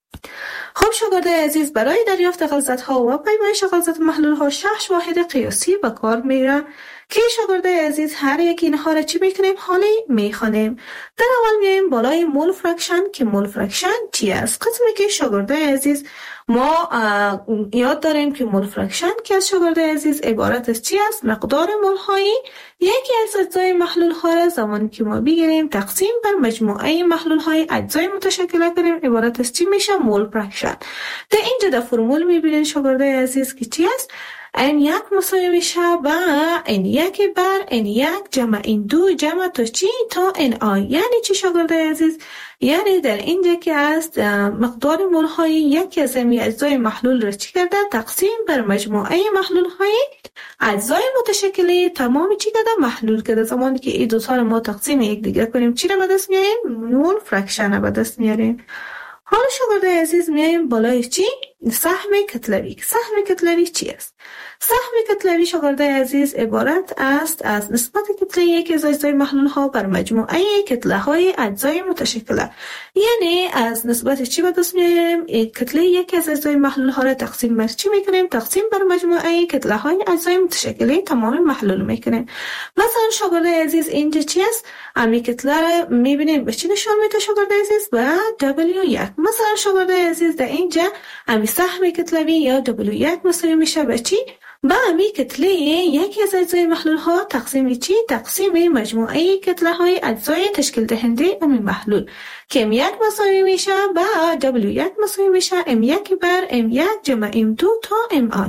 خب شاگردای عزیز برای دریافت غلظت ها و پیمایش غلظت محلول ها شش واحد قیاسی به کار میره که شاگردای عزیز هر یک اینها را چی میکنیم؟ حالی میخوانیم. در اول میایم بالای مول فرکشن که مول فرکشن چی است؟ قسمی که شاگردای عزیز ما یاد داریم که مول فرکشن که از شاگردای عزیز عبارت از چی است؟ مقدار مول هایی یکی از اجزای محلول ها را زمانی که ما بگیریم تقسیم بر مجموعه محلول های اجزای متشکل کنیم عبارت از چی میشه؟ مول فرکشن. در اینجا در فرمول میبینین شاگردای عزیز که چی است؟ این یک مساوی میشه با این یک بر این یک جمع این دو جمع تا چی؟ تا این آی. یعنی چی شاگردای عزیز؟ یعنی در اینجا که است مقدار مول های یکی از این اجزای محلول را چی کرده؟ تقسیم بر مجموعه محلول های اجزای متشکل تمام چی کرده؟ محلول کرده. زمانی که این دو تا رو ما تقسیم یک دیگر کنیم چی را به دست میاریم؟ مول فرکشن را به دست میاریم. حالا شاگردای عزیز میایم بالای چی؟ سهم کتلوی. سهم کتلوی چی است؟ سهم کتلوی شاگردای عزیز عبارت است از نسبت کتله یکی از اجزای محلول ها بر مجموعه کتله های اجزای متشکله. یعنی از نسبت چی به دست میاریم؟ کتله یکی از اجزای محلول ها را تقسیم بر چی میکنیم؟ تقسیم بر مجموعه کتله های اجزای متشکله تمام محلول میکنیم. مثلا شاگردای عزیز اینجا چی است؟ امی کتله را میبینیم به چی نشان میده شاگردای عزیز؟ به دبلیو یک. مثلا شاگردای عزیز در اینجا امی سهم کتلوی یا دبلیو یک مساوی میشه به چی؟ با امی کتله یکی از اجزای محلول ها تقسیم چی؟ تقسیم مجموعه کتله های اجزای تشکیل دهنده امی محلول که ام یک مساوی میشه با دبلیو یک مساوی میشه ام یک بر ام یک جمع ام دو تا ام آی.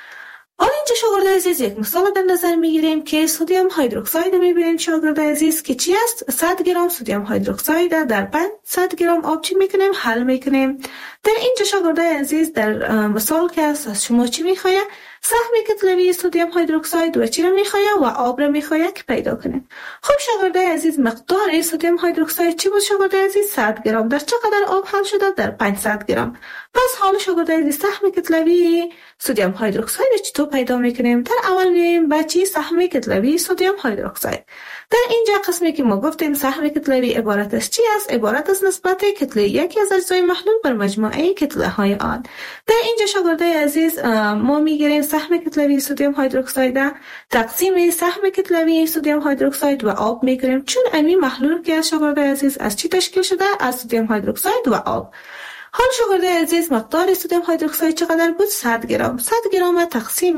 حالا اینجا شاگردای عزیز یک مثال در نظر میگیریم که سدیم هیدروکساید میبینیم شاگردای عزیز که چی است؟ صد گرم سدیم هیدروکساید در پانصد گرم آب چی میکنیم؟ حل میکنیم. در اینجا شاگردای عزیز در مثال که است از شما چی میخواید؟ سهم کتلوی سدیم هیدروکساید و چی را میخواید و آب را میخواید که پیدا کنیم. خب شاگردای عزیز مقدار سدیم هیدروکساید چی بود شاگردای عزیز؟ صد گرم. در چقدر آب حل شده؟ در پانصد گرم. پس حالا شاگردای عزیز سهم کتلوی سدیم هیدروکساید چطور پیدا میکنیم؟ در اول میایم با چی؟ سهم کتلوی سدیم هیدروکساید. در اینجا قسمی که ما گفتیم سهم کتلوی عبارت از چی است؟ عبارت از نسبت کتله یکی از اجزای محلول بر مجموعه کتله های آن. در اینجا شاگردای عزیز ما میگیریم سهم کتلوی سدیم هیدروکساید تقسیم سهم کتلوی سدیم هیدروکساید و آب میگیریم، چون امی محلول که شاگردای عزیز از چی تشکیل شده؟ از سدیم هیدروکساید و آب. حال شاگردای عزیز مقدار سدیم هیدروکساید چقدر بود؟ صد گرم. صد گرم تقسیم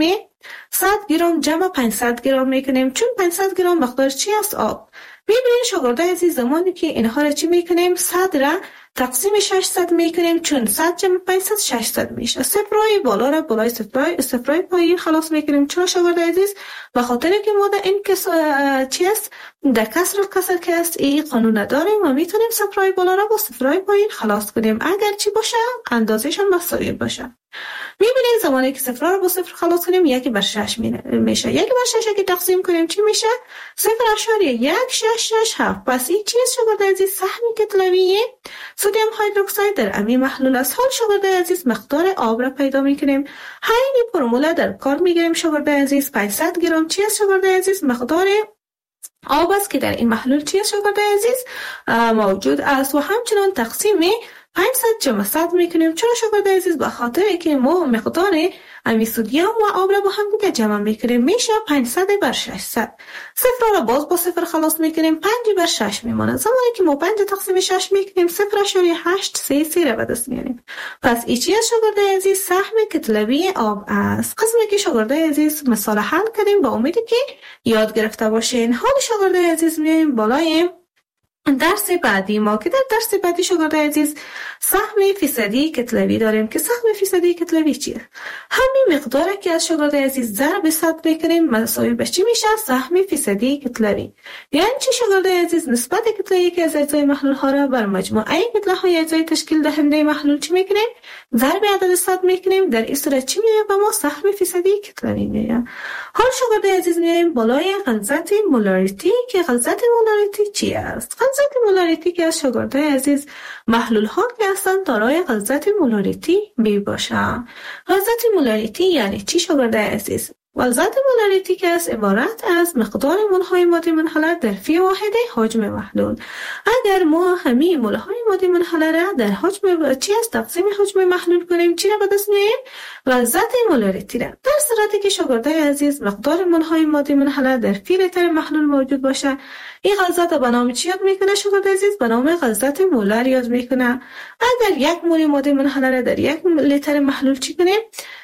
صد گرم جمع پانصد گرم میکنیم، چون پانصد گرم مقدار چی است؟ آب. میبینید شاگردای عزیز زمانی که اینها را چی میکنیم؟ صد را تقسیم ششصد میکنیم، چون صد جمع پانصد ششصد میشه. صفرای بالا را بالای صفرای صفرای پایین خلاص میکنیم. چرا شاگردای عزیز؟ به خاطر که ما در این کس چی است؟ در کسر کسر که است این قانون نداریم و میتونیم صفرای بالا را با صفرای پایین خلاص کنیم اگر چی باشه؟ اندازه‌شان مساوی باشه. میبینید زمانی که صفر رو با صفر خلاص کنیم یکی بر شش میشه. یکی بر شش که تقسیم کنیم چی میشه؟ صفر اشاریه یک شش شش هفت. پس این چیز شاگردای عزیز سهم کتلوی سدیم هیدروکساید در امی محلول است. حال شاگردای عزیز مقدار آب را پیدا میکنیم. همین فرمول در کار میگیریم شاگردای عزیز. پانصد گرم چی است شاگردای عزیز؟ مقدار آب است که در این محلول چی است شاگردای عزیز؟ موجود است و همچنان تقسیم پانصد جمع صد میکنیم. چرا شاگردای عزیز؟ به خاطر که ما مقدار امی سدیم و آب را با هم دیگه جمع میکنیم میشه پانصد بر ششصد. صفر را باز با صفر خلاص میکنیم، پنج بر شش میمونه. زمانی که ما پنج تقسیم شش میکنیم صفر اشاریه هشت سه سه را به دست میاریم. پس این چی است شاگردای عزیز؟ سهم کتلوی آب است. قسمی که شاگردای عزیز مثال حل کردیم با امیدی که یاد گرفته باشین. حال شاگردای عزیز میایم بالای درس بعدی ما که در درس بعدی شاگردای عزیز سهم فیصدی کتلوی داریم که سهم فیصدی کتلوی چیه؟ همین مقداری که از شاگردای عزیز ضرب صد بکنیم مساوی به چی میشه؟ سهم فیصدی کتلوی. یعنی چی شاگردای عزیز؟ نسبت کتله که از اجزای محلول ها را بر مجموعه کتله های اجزای تشکیل دهنده محلول چی میکنیم؟ ضرب عدد صد میکنیم. در این صورت چی میاد به ما؟ سهم فیصدی کتلوی میاد. حال شاگردای عزیز میایم بالای غلظت مولاریتی که غلظت مولاریتی چی است؟ غلظت مولاریتی که از شاگردای عزیز محلول ها که هستند دارای غلظت مولاریتی می باشند. غلظت مولاریتی یعنی چی شاگردای عزیز؟ غلظت مولاریتی که از عبارت از مقدار مولهای ماده منحله در فی واحد حجم محلول. اگر ما همه مولهای ماده منحله را در حجم چی است تقسیم حجم محلول کنیم چی را به دست میاریم؟ غلظت مولاریتی را. در صورتی که شاگردای عزیز مقدار مولهای ماده منحله در فی لیتر محلول موجود باشه، این غلظت به نام چی یاد میکنه شاگردای عزیز؟ به نام غلظت مولر یاد میکنه. اگر یک مول ماده منحله را در یک لیتر محلول چی کنیم؟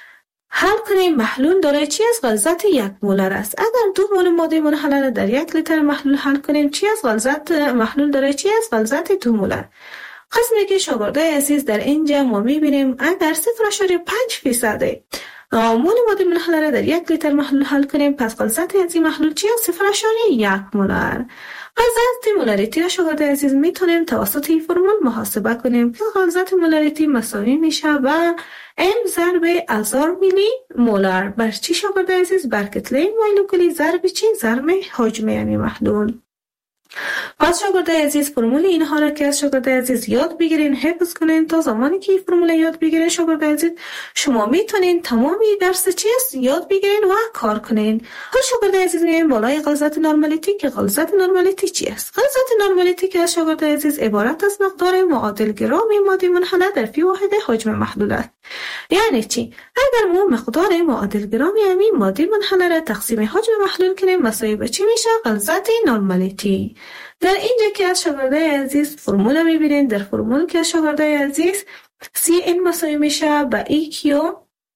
حل کنیم محلول دارای چی از غلظت یک مولر است. اگر دو مول ماده منحله را در یک لیتر محلول حل کنیم چی از غلظت محلول دارای چی از غلظت دو مولر. قسمی که شاگردای عزیز در اینجا ما میبینیم اگر صفر اشاریه پنج فیصد مول ماده منحله را در یک لیتر محلول حل کنیم پس غلظت از این محلول چی از صفر اشاریه یک مولر. غلظت مولاریتی را شاگردای عزیز میتونیم توسط این فرمول محاسبه کنیم که غلظت مولاریتی مساوی میشه و ام ضرب هزار میلی مولر بر چی شاگردای عزیز؟ بر کتله مولکولی ضرب چی؟ ضرب حجم یعنی محلول. پس شاگرده عزیز فرمول اینها را که از شاگرده عزیز یاد بگیرین، حفظ کنین. تا زمانی که فرمول یاد بگیرین شاگرده عزیز، شما میتونین تمامی درس چیست یاد بگیرین و کار کنین. حالا شاگرده عزیز میایم بالای غلظت نرمالیتی که غلظت نرمالیتی چی است؟ غلظت نرمالیتی که از شاگرده عزیز عبارت از مقدار معادل گرام ماده منحله در فی واحد حجم محلول است. یعنی چی؟ اگر ما مقدار معادل گرام یعنی ماده منحله را تقسیم حجم محلول کنیم مساوی به چی میشه؟ غلظت نرمالیتی. در اینجا که از شاگرده عزیز فرمول میبینین، در فرمول که از شاگرده عزیز سی این مساوی میشه به ای کیو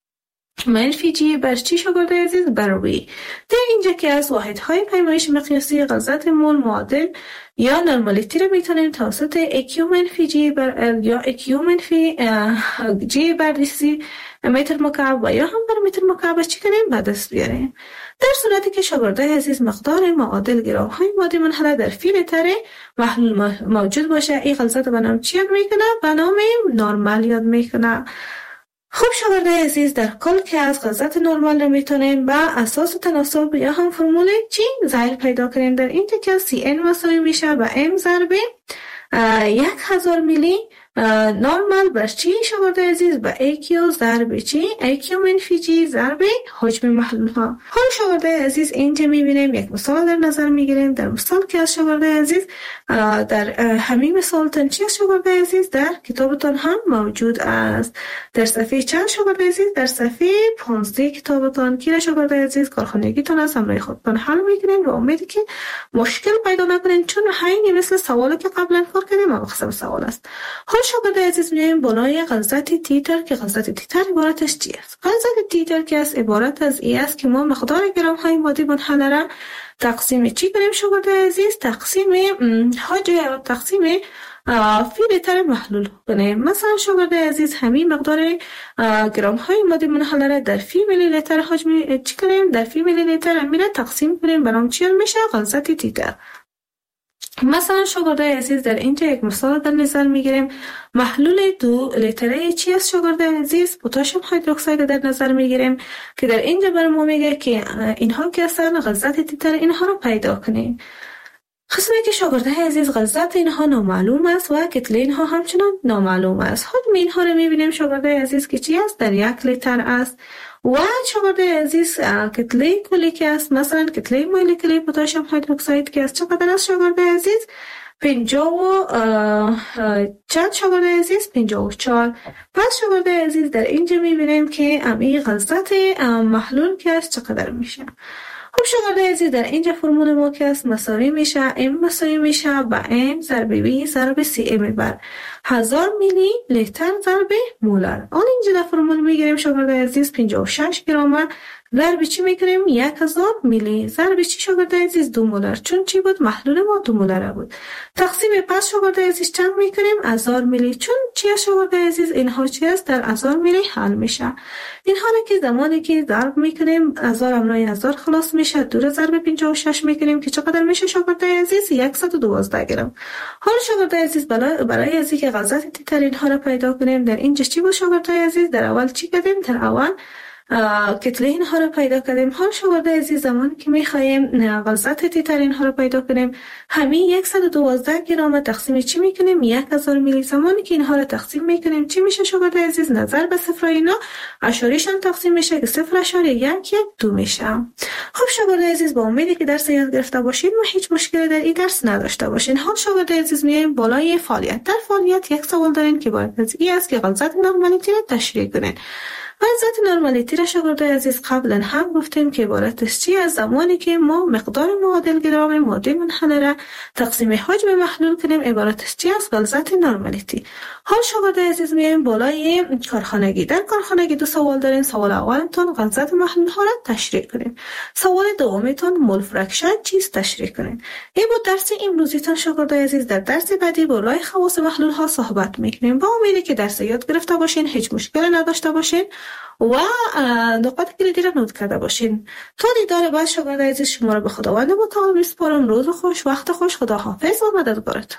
منفی جی بر چی شاگرده عزیز؟ بر وی. در اینجا که از واحدهای پیمایش مقیاسی غلظت مول معادل یا نرمالیتی رو میتونیم توسط ایکیو منفی جی بر ال یا ایکیو منفی جی بر سی متر مکعب و یا هم بر متر مکعب چی کنیم؟ به دست بیاریم. در صورتی که شاگرده عزیز مقدار معادل گرام های ماده منحله در فی لیتر محلول موجود باشه، این غلظت به نام چی یاد میکنه؟ به نام نرمال یاد میکنه. خب شاگرده عزیز، در کل که از غلظت نرمال رو میتونیم به اساس تناسب یا هم فرمول چی ظاهر پیدا کنیم. در اینجا که سی ان مساوی میشه به ام ضرب یک هزار میلی نرمال بر چی شاگرده عزیز؟ به ایکیو ضرب چی؟ ایکیو منفی جی ضرب حجم محلول ها. حالا شاگرده عزیز اینجا میبینیم یک مثال در نظر میگیریم. در مثال که از شاگرده عزیز در همین مثال تنچی از شاگرده عزیز در کتابتان هم موجود است. در صفحه چند شاگرده عزیز؟ در صفحه پانزده کتابتان که شاگرده عزیز کارخانگیتان از همراه خودتان حل میکنین و امیدی که مشکل پیدا نکنین، چون همین مثل سوالی که قبلا کار کردیم مقصد سوال است. شاگرده عزیز میایم بالای غلظت تیتر که غلظت تیتر عبارتش چی است؟ غلظت تیتر که از عبارت از ای است که ما مقدار گرام های ماده منحله را تقسیم چی کنیم شاگرده عزیز؟ تقسیم حجم تقسیم فی لیتر محلول کنیم. مثلا شاگرده عزیز همین مقدار گرام های ماده منحله را در فی میلی لیتر حجم چی کنیم؟ در فی میلی لیتر امیره تقسیم کنیم، برام چی میشه؟ غلظت تیتر. مثلا شاگرده عزیز در اینجا یک مثال در نظر میگیریم. محلول دو لیتره چی است شاگرده عزیز؟ پتاسیم هیدروکساید در نظر میگیریم که در اینجا بر ما میگه که اینها که اصلا غلظت تیتر اینها رو پیدا کنیم. قسمی که شاگرده عزیز غلظت اینها نامعلوم است و کتله اینها همچنان نامعلوم است. حجم اینها رو میبینیم شاگرده عزیز که چی است؟ در یک لیتر است. و شاگرده عزیز کتله کلی که است، مثلا کتله مولکولی پتاسیم هیدروکساید که است چقدر است شاگرده عزیز؟ پنجاه و چند شاگرده عزیز؟ پنجاه و چهار. پس شاگرده عزیز در اینجا میبینیم که امی غلظت محلول که است چقدر میشه. خب شاگرده عزیز در اینجا فرمول ما که است مساوی میشه ام مساوی میشه با ام ضرب وی ضرب سی ام بر هزار میلی لیتر ضرب مولر. آن اینجا در فرمول میگیریم شاگرده عزیز پنجاه و شش گرم ضرب چی میکنیم؟ یک هزار میلی ضرب چی شاگرده عزیز؟ دو مولر. چون چی بود؟ محلول ما دو مولر بود. تقسیم پس شاگرده عزیز چند میکنیم؟ هزار میلی. چون چی شاگرده عزیز؟ اینها چی است؟ در هزار میلی حل میشه. اینها را که زمانی که ضرب میکنیم هزار امرای هزار خلاص میشه، دو ضرب پنجاه و شش میکنیم که چقدر میشه شاگرده عزیز؟ صد و دوازده گرم. حالا شاگرده عزیز برای از اینکه غلظت تیتر اینها را پیدا کنیم در اینجا چی بود شاگرده عزیز؟ در اول چی کردیم؟ در اول کتله اینها رو پیدا کردیم. حال شاگرده عزیز زمانی که میخوایم غلظت تیتر اینها رو پیدا کنیم همین صد و دوازده گرم تقسیم چی میکنیم؟ یک هزار میلی. زمانی که اینها رو تقسیم میکنیم چی میشه شاگرده عزیز؟ نظر به صفر اینا اشاریشان تقسیم میشه که صفر اشاری یک یک دو میشه. خب شاگرده عزیز با امیدی که درس یاد گرفته باشین و هیچ مشکلی در این درس نداشته باشین. حال شاگرده عزیز میایم بالای فعالیت. در فعالیت یک سوال دارین که باید از این است که غلظت نرمالیتی رو تشریح کنین. غلظت نرمالیتی را شاگرده عزیز قبلا هم گفتیم که عبارت است چی؟ از زمانی که ما مقدار معادل گرام ماده منحله را تقسیم حجم محلول کنیم عبارت است چی؟ از غلظت نرمالیتی. حال شاگرده عزیز میایم بالای کارخانگی. در کارخانگی دو سوال دارین. سوال اولتون غلظت محلول ها را تشریح کنین. سوال دومتون مول فرکشن چیست تشریح کنین. این بود درس امروزیتون شاگرده عزیز. در درس بعدی بالای خواص محلول ها صحبت میکنیم. با امیدی که درس یاد گرفته باشین، هیچ مشکلی نداشته باشین و نقاط کلیدی را نوت کرده باشین. تا دیدار بعد شاگرده عزیز شما را به خداوند متعال میسپارم. روز خوش، وقت خوش، خدا حافظ و مددگارتون.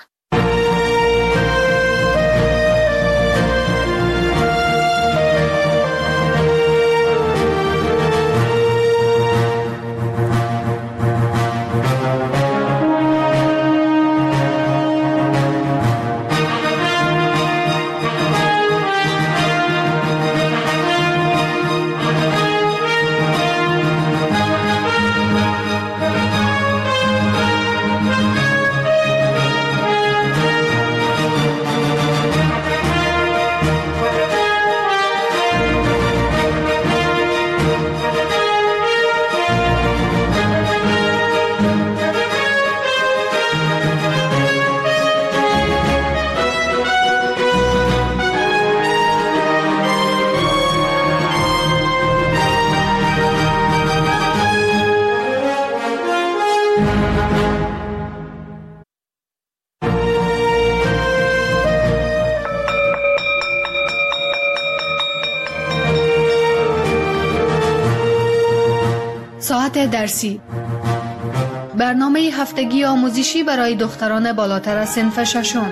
ساعت درسی، برنامه هفتگی آموزشی برای دختران بالاتر از صنف ششم.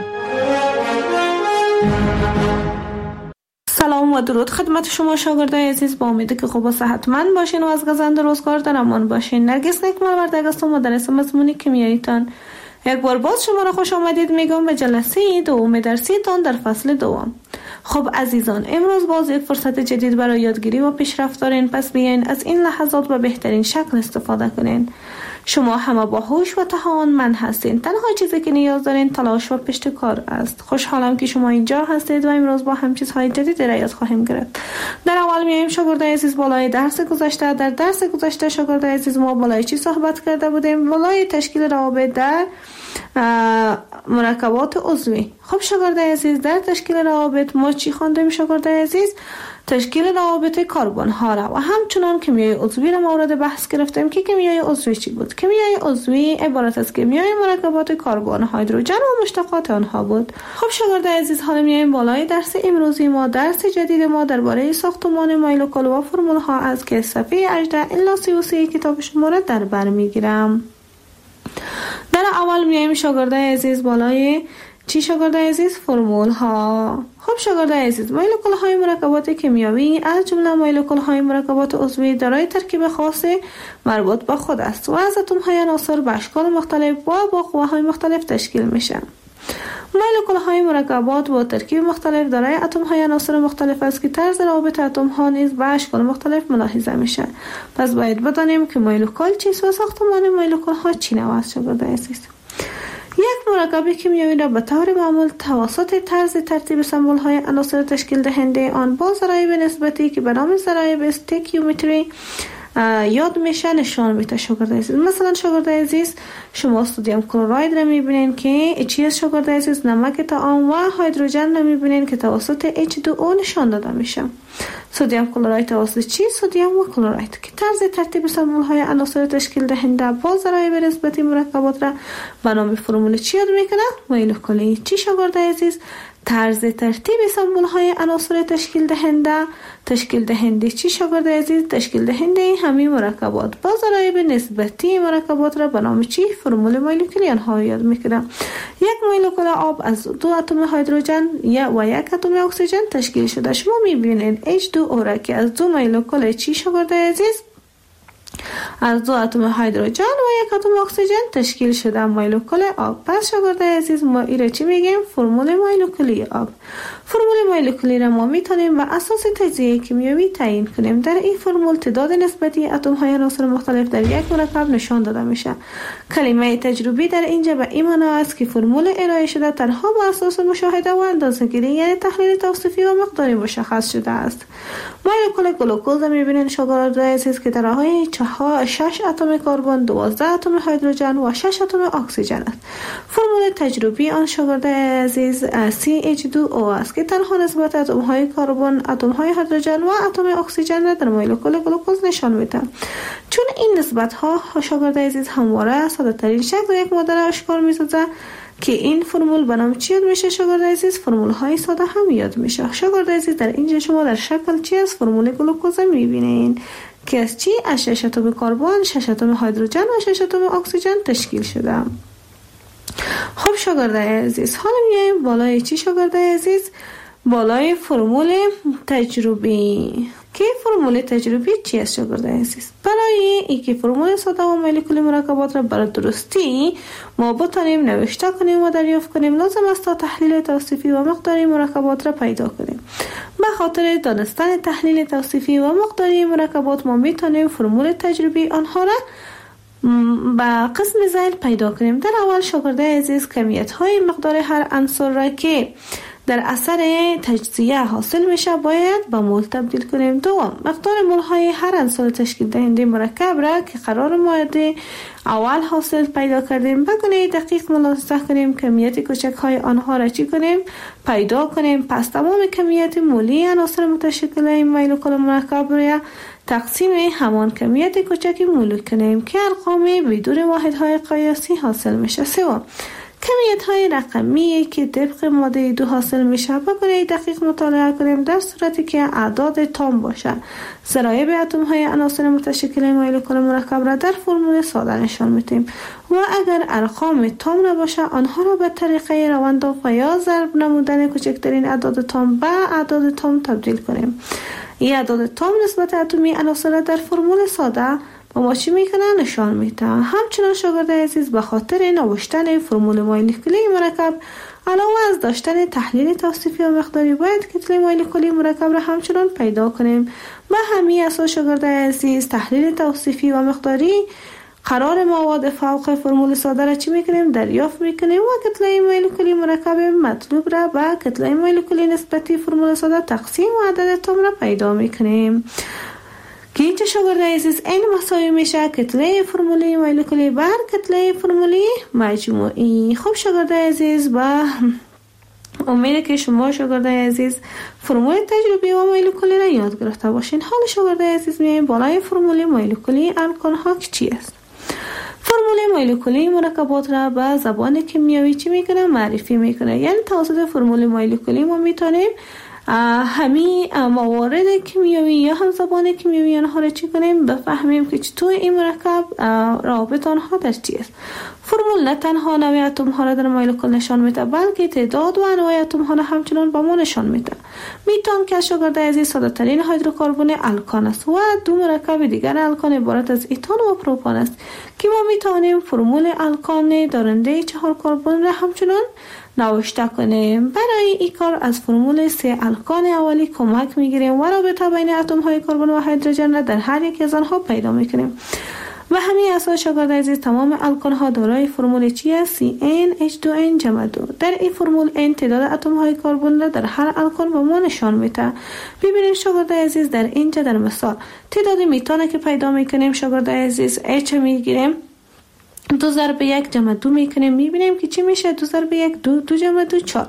سلام و درود خدمت شما شاگردای عزیز، با امید که خوب و صحتمند باشین و از گزند روزگار در امان باشین. نرگس نکمل وردگ هستم، مدرس مضمون کیمیاییتان. یک بار باز شما را خوش آمدید میگم به جلسه دوم درسیتان در فصل دوم. خب عزیزان، امروز باز یک فرصت جدید برای یادگیری و پیشرفت دارین، پس بیاین از این لحظات به بهترین شکل استفاده کنین. شما همه با هوش و توانمند هستین. تنها چیزی که نیاز دارین تلاش و پشت کار است. خوشحالم که شما اینجا هستید و امروز با هم چیزهای جدیدی را یاد خواهیم گرفت. در اول میایم شاگردای عزیز بالای درس گذشته. در درس گذشته شاگردای عزیز ما بالای چی صحبت کرده بودیم؟ بالای تشکیل روابط در مرکبات عضوی. خب شاگردای عزیز، در تشکیل روابط ما چی خواندیم شاگردای عزیز؟ تشکیل روابط کربن ها را و همچنان کیمیای عضوی را مورد بحث گرفتیم که کیمیای عضوی چی بود. کیمیای عضوی عبارت از کیمیای مرکبات کربن، هیدروژن و مشتقات آنها بود. خب شاگردای عزیز، حالا میایم بالای درس امروزی ما. درس جدید ما درباره ساختمان مولکول و فرمول ها است که صفحه هجده الی سی و سه کتاب شما را در بر میگیرم. در اول میایم شاگردای عزیز بالای چی شاگردای عزیز؟ فرمول ها. خب شاگردای عزیز، مولکول های مرکبات کیمیایی از جمله مولکول های مرکبات عضوی دارای ترکیب خاص مربوط به خود است و از اتم های عناصر به اشکال مختلف و با قوه های مختلف تشکیل میشن. مولکول های مرکبات با ترکیب مختلف دارای اتم های عناصر مختلف است که طرز روابط اتم ها نیز به اشکال مختلف ملاحظه میشه. پس باید بدانیم که مولکول چیست و ساختمان مولکول ها چی نوع است شاگردای عزیز. یک مرکب کیمیایی را به طور معمول توسط طرز ترتیب سمبل های عناصر تشکیل دهنده آن با ضرایب نسبتی که به نام ضرایب استیکیومتری یاد میشه نشان میده شاگردای عزیز. مثلا شاگردای عزیز، شما سدیم کلراید را میبینین که چی است شاگردای عزیز؟ نمک طعام. و هیدروژن را میبینین که توسط اچ دو او نشان داده میشه. سدیم کلراید توسط چی؟ سدیم و کلراید که طرز ترتیب سمبل های عناصر تشکیل دهنده با ضرایب نسبتی مرکبات را به نام فرمول چی یاد میکنه؟ مولکولی. چی شاگردای عزیز؟ طرز ترتیب سمبل های عناصر تشکیل دهنده. تشکیل دهنده چی شاگردای عزیز؟ تشکیل دهنده همین مرکبات با ضرایب نسبتی مرکبات را به نام چی؟ فرمول مولکولی آنها یاد میکنه. یک مولکول آب از دو اتم هیدروژن و یک اتم اکسیژن تشکیل شده. شما میبینید اچ دو او را که از دو مولکول چی شاگردای عزیز؟ از دو اتم هیدروژن و یک اتم اکسیژن تشکیل شده مولکول آب. پس شاگردای عزیز، ما ایره چی میگیم؟ فرمول مولکولی آب. فرمول مولکولی را ما میتونیم بر اساس تجزیه کیمیایی تعیین کنیم. در این فرمول تعداد نسبتی اتم های عناصر مختلف در یک مرکب نشان داده میشه. کلمه تجربی در اینجا به این معنی است که فرمول ارائه شده تنها بر اساس مشاهده و اندازه‌گیری یعنی تحلیل توصیفی و مقداری مشخص شده است. مولکول گلوکوز میبینید شاگردای عزیز که دارای شش اتم کربن، دوازده اتم هیدروژن و شش اتم اکسیژن است. فرمول تجربی آن شاگردای عزیز سی اچ دو او است که تنها نسبت اتم های کربن، اتم های هیدروژن و اتم اکسیژن را در مولکول گلوکوز نشان میده. چون این نسبت ها شاگردای عزیز همواره ساده ترین شکل یک ماده را اشکال میسازه که این فرمول به نام چی یاد میشه شاگردای عزیز؟ فرمول های ساده هم یاد میشه. شاگردای عزیز، در اینجا شما در شکل چی از فرمول گلوکوز میبینین که از چی؟ از شش اتم کربن، شش اتم هیدروژن و شش اتم اکسیژن تشکیل شده. خب شاگردای عزیز، حالا میایم بالای چی شاگردای عزیز؟ بالای فرمول تجربی. که فرمول تجربی چی است شاگردای عزیز؟ برای اینکه فرمول ساده و مولکولی مرکبات را برای درستی ما بتانیم نوشته کنیم و دریافت کنیم، لازم است تا تحلیل توصیفی و مقداری مرکبات را پیدا کنیم. به خاطر دانستن تحلیل توصیفی و مقداری مرکبات ما میتونیم فرمول تجربی آنها را با قسم ذیل پیدا کنیم. در اول شاگردای عزیز، کمیت های مقدار هر عنصر را که در اثر تجزیه حاصل میشه باید به مول تبدیل کنیم. دوم، مقدار مول های هر عنصر تشکیل دهنده مرکب را که قرار مورد اول حاصل پیدا کردیم به گونه دقیق ملاحظه کنیم، کمیت کوچک های آنها را چی کنیم؟ پیدا کنیم. پس تمام کمیت مولی عناصر متشکل این مولکول مرکب را تقسیم همان کمیت کوچک مول کنیم که ارقام بدون واحدهای قیاسی حاصل میشه. سوم، کمیت های رقمی که طبق ماده دو حاصل میشه با برای دقیق مطالعه کنیم در صورتی که اعداد تام باشه. ضرایب اتم های عناصر متشکل مولکول مرکب را در فرمول ساده نشان میدیم و اگر ارقام تام نباشه آنها را به طریقه روانداف و یا ضرب نمودن کوچکترین اعداد تام به اعداد تام تبدیل کنیم. این اعداد تام نسبت اتمی عناصر در فرمول ساده با ما چی میکنه نشان میده. همچنان شاگرد عزیز به خاطر نوشتن فرمول مولکولی مرکب علاوه از داشتن تحلیل توصیفی و مقداری باید کتله مولکولی مرکب را همچنان پیدا کنیم. به همین اساس شاگرد عزیز تحلیل توصیفی و مقداری قرار مواد فوق فرمول ساده را چی میکنیم دریافت میکنیم و کتله مولکولی مرکب مطلوب را به کتله مولکولی نسبتی فرمول ساده تقسیم و عدد تام را پیدا میکنیم که اینجا شاگرد عزیز این مساوی میشه کتله فرمولی مولکولی بر کتله فرمولی مجموعی. خب شاگرد عزیز با امیده که شما شاگرد عزیز فرمول تجربی و مولکولی را یاد گرفته باشین. حال شاگرد عزیز میایم بالای فرمول مولکولی الکان ها چی است؟ فرمول مولکولی مرکبات را به زبان کیمیایی چی میکنه معرفی میکنه. یعنی توسط فرمول مولکولی ما میتونیم همین موارد کیمیایی یا هم زبان کیمیایی آنها را چی کنیم بفهمیم که چطور این مرکب رابط آنها در چی است. فرمول نه تنها نوع اتم ها را در مولکول نشان میده بلکه تعداد و انواع اتم ها را همچنان به ما نشان میده. میتون که شاگرد عزیز ساده ترین هیدروکربن الکان است و دو مرکب دیگر الکان عبارت از ایتان و پروپان است که ما میتونیم فرمول الکان دارنده چهار کربن را همچنان نوشته کنیم. برای این کار از فرمول سه الکان اولی کمک میگیریم و رابطه بین اتم های کربن و هیدروژن را در هر یک از آنها پیدا میکنیم. و همین اساس شاگرد عزیز تمام الکان ها دارای فرمول چی است؟ سی ان اچ دو ان جمع دو. در این فرمول n تعداد اتم های کربن را در هر الکان به ما نشان میده. ببینید شاگرد عزیز در اینجا در مثال تعداد میتان که پیدا میکنیم شاگرد عزیز h میگیریم دو ضرب یک جمع دو میکنیم میبینیم که چی میشه دو ضرب یک دو دو جمع دو چهار.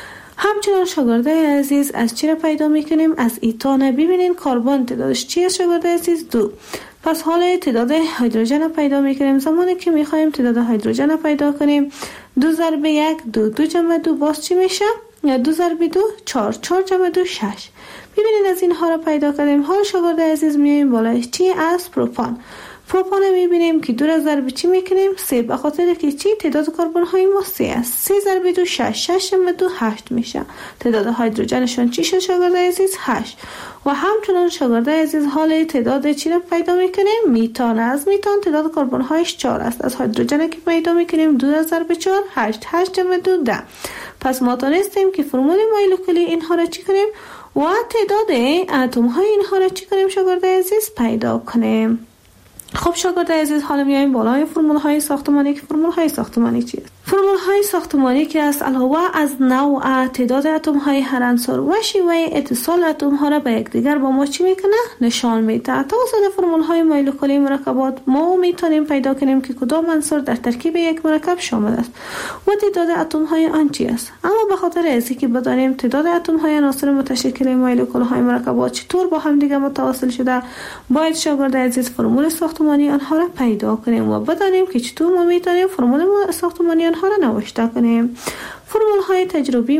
همچنان شاگرد عزیز از چی را پیدا میکنیم از ایتان. ببینید کربن تعدادش چی است شاگرد عزیز دو. پس حال تعداد هیدروژن را پیدا میکنیم. زمانی که میخوایم تعداد هیدروژن را پیدا کنیم دو ضرب یک دو دو جمع دو باز چی میشه یا دو ضرب دو چهار چهار جمع دو شش. ببینید از اینها را پیدا کردیم. حال شاگرد عزیز میایم بالای چی از پروپان. پروپان میبینیم که دو را ضرب چی میکنیم سه به خاطر که چی تعداد کربن های ما سه است. سه ضرب دو شش شش جمع دو هشت میشه. تعداد هیدروژنشون چی شد شاگرد عزیز هشت. و همچنان شاگرد عزیز حال تعداد چی را پیدا میکنیم میتان. از میتان تعداد کربن هایش چهار است. از هیدروژن که پیدا میکنیم دو را ضرب چهار هشت هشت جمع دو ده. پس ما تونستیم که فرمول مولکولی اینها را چی کنیم و تعداد اتم های اینها را چی کنیم شاگرد عزیز پیدا کنیم. خب شاگرد عزیز حالا میایم بالای فرمول های ساختمانی. که فرمول های ساختمانی چی است؟ فرمول های ساختمانی که است علاوه از نوع تعداد اتم های هر عنصر و شیوه اتصال اتم ها را به یکدیگر با ما چی میکنه نشان میده. توسط فرمول های مولکولی مرکبات ما میتونیم پیدا کنیم که کدام عنصر در ترکیب یک مرکب شامل است و تعداد اتم های آن چی است. اما به خاطر اینکه که بدانیم تعداد اتم های عناصر متشکل مولکول های مرکبات چطور با هم دیگه متواصل شده باید شاگرد عزیز فرمول ساختمانی آنها را پیدا کنیم و بدانیم که چطور ما میتونیم فرمول ساختمانی آنها را نوشته کنیم. فرمول های تجربی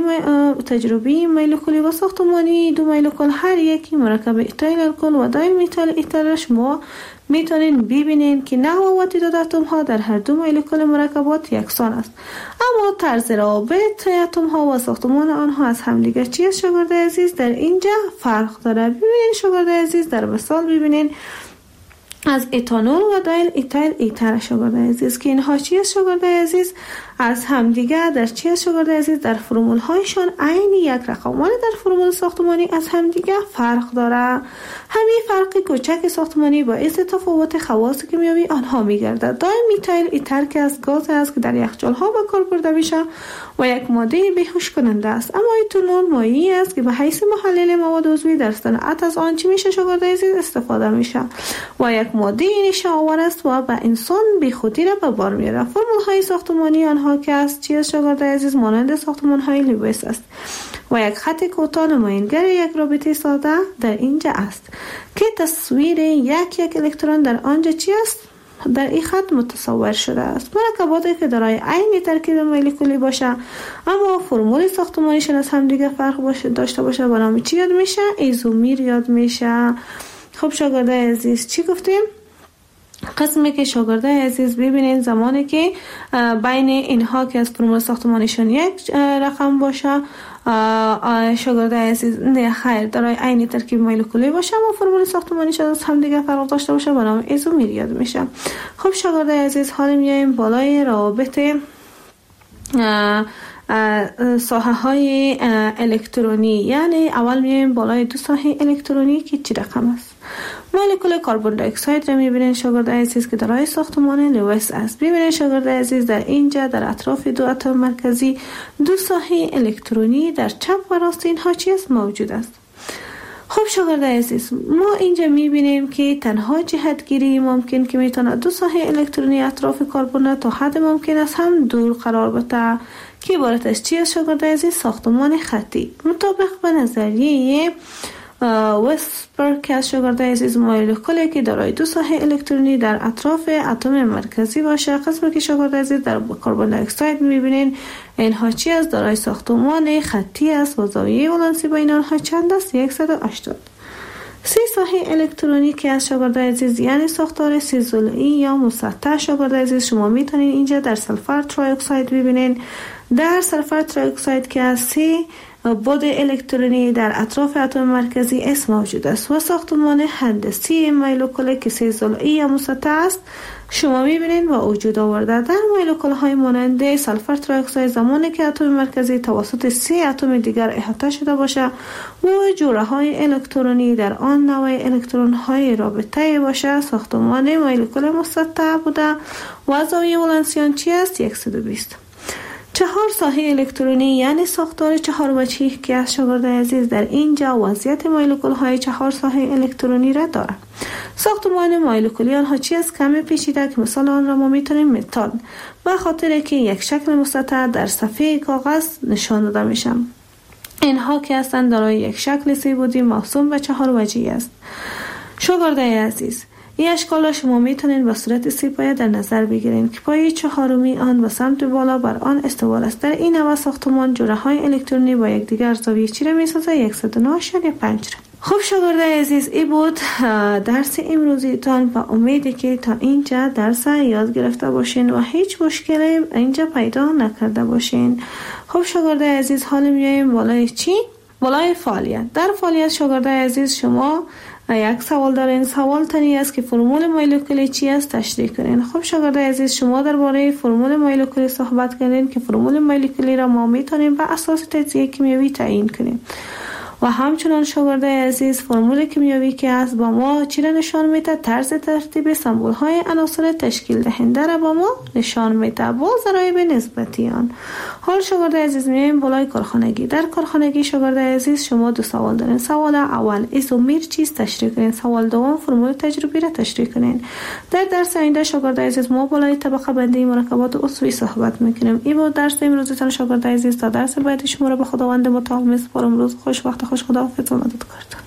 تجربی مولکولی و ساختمانی دو مولکول هر یکی مرکب ایتایل الکل و دایل میتایل ایتایل شما میتونین ببینین که نوع و تعداد اتم ها در هر دو مولکول مرکبات یکسان است اما طرز رابط اتم ها و ساختمان آنها از همدیگر چی است شاگرد عزیز در اینجا فرق داره. ببینین شاگرد عزیز در مثال ببینین از اتانول و دایل ایتایل ایتر شاگرد عزیز که اینها چی است شاگرد عزیز از همدیگر در چی است شاگرد عزیز در فرمول هایشان عین یک رقم ولی در فرمول ساختمانی از همدیگر فرق داره. همین فرق کوچک ساختمانی باعث تفاوت خواص کیمیایی آنها میگردد. دایل میتایل ایتر که از گاز است که در یخچال ها به کار برده میشه و یک ماده بیهوش کننده است اما اتانول مایعی است که به حیث محلل مواد عضوی در صنعت از آن چی میشه شاگرد عزیز استفاده میشه و یک ماده نشه آور است و به انسان بیخودی را به بار میاره. فرمول های ساختمانی آنها که از چی است شاگرد عزیز مانند ساختمان های لوئیس است و یک خط کوتاه نمایانگر یک رابطه ساده در اینجا است که تصویر یک یک الکترون در آنجا چی است در این خط متصور شده است. مرکباتی که دارای عین ترکیب مولکولی باشه اما فرمول ساختمانیشان از هم دیگه فرق باشه داشته باشه به نام چی یاد میشه؟ ایزومیر یاد میشه. خب شاگردای عزیز چی گفتیم؟ قسمی که شاگردای عزیز ببینید زمانی که بین اینها که از فرمول ساختمانیشان یک رقم باشه شاگردای عزیز نه خیر دارای عین ترکیب مولکولی باشه اما فرمول ساختمانیشان از هم دیگه فرق داشته باشه به نام ایزومیر یاد میشه. خب شاگردای عزیز حالا میایم بالای روابط ساحه های الکترونی، یعنی اول میایم بالای دو ساحه الکترونی که چی رقم است. مولکول کربن دی اکساید را میبینید شاگردای عزیز که دارای ساختمان لوئیس است. ببینید شاگردای عزیز در اینجا در اطراف دو اتم مرکزی دو ساحه الکترونی در چپ و راست اینها چی است موجود است. خب شاگردای عزیز ما اینجا میبینیم که تنها جهتگیری ممکن که میتونه دو ساحه الکترونی اطراف کربن تا حد ممکن است هم دور قرار بده که عبارت از چی است شاگردای عزیز؟ ساختمان خطی. مطابق به نظریه وسپر که از شاگردای عزیز مولکولی که دارای دو ساحه الکترونی در اطراف اتم مرکزی باشه، قسمی که شاگردای عزیز در کربن دی اکساید میبینین اینها چی است؟ دارای ساختمان خطی است و زاویه ولانسی بین آنها چند است؟ صد و هشتاد. سی ساحه الکترونی که از شاگردای عزیز یعنی ساختار سی ضلعی یا مسطح شاگردای عزیز شما میتونین اینجا در سلفر تری اکساید ببینین. در سلفر تری اکساید که از سی بود الکترونی در اطراف اتم مرکزی اس موجود است و ساختمان هندسی مولکول که سه ضلعی یا مسطح است شما میبینید و وجود آورده. در مولکول های مانند سلفر تری اکساید زمانی که اتم مرکزی توسط سه اتم دیگر احاطه شده باشه و جوره های الکترونی در آن نوع الکترون های رابطه باشه ساختمان مولکول مسطح بوده و زاویه ولانسی آن چی است؟ صد و بیست. چهار ساحه الکترونی یعنی ساختار چهار وجهی که از شاگردای عزیز در اینجا وضعیت مولکول های چهار ساحه الکترونی را دارد. ساختمان مولکولی آنها چی است؟ کمی پیچیده که مثال آن را ما میتونیم متان به خاطر که یک شکل مسطح در صفحه کاغذ نشان داده میشن. اینها که هستند دارای یک شکل سه بعدی موسوم به چهار وجهی است. شاگردای عزیز این اشکال را شما میتونید به صورت سه پایه در نظر بگیرید که پایه چهارمی آن به سمت بالا بر آن استوار است. در این نوع ساختمان جوره های الکترونی با یک دیگر زاویه چی را میسازه؟ صد و نه اشاریه پنج را. خب شاگردای عزیز این بود درس امروزیتان و امیدی که تا اینجا درس یاد گرفته باشین و هیچ مشکلی اینجا پیدا نکرده باشین. خب شاگردای عزیز حالا میایم بالای چی؟ بالای فعالیت. در فعالیت شاگردای عزیز شما یک سوال دارین. سوال تنی است که فرمول مولکولی چی است تشریح کنین. خب شاگردای عزیز شما درباره فرمول مولکولی صحبت کردین که فرمول مولکولی را ما میتونیم بر اساس تجزیه کیمیایی تعیین کنیم و همچنان شاگردای عزیز فرمول کیمیایی که است با ما چی را نشان میده؟ طرز ترتیب سمبول های عناصر تشکیل دهنده را با ما نشان میده با ضرایب نسبتی آن. حال شاگردای عزیز میایم بالای کارخانگی. در کارخانگی شاگردای عزیز شما دو سوال دارین. سوال اول ایزومیر چیست تشریح کنین. سوال دوم فرمول تجربی را تشریح کنین. در درس آینده شاگردای عزیز ما بالای طبقه بندی مرکبات عضوی صحبت میکنیم. این بود درس امروزتان شاگردای عزیز. تا درس بعدی شما را به خداوند متعال میسپارم. روز خوش، وقت خوش. خداحافظ و مددکارتان.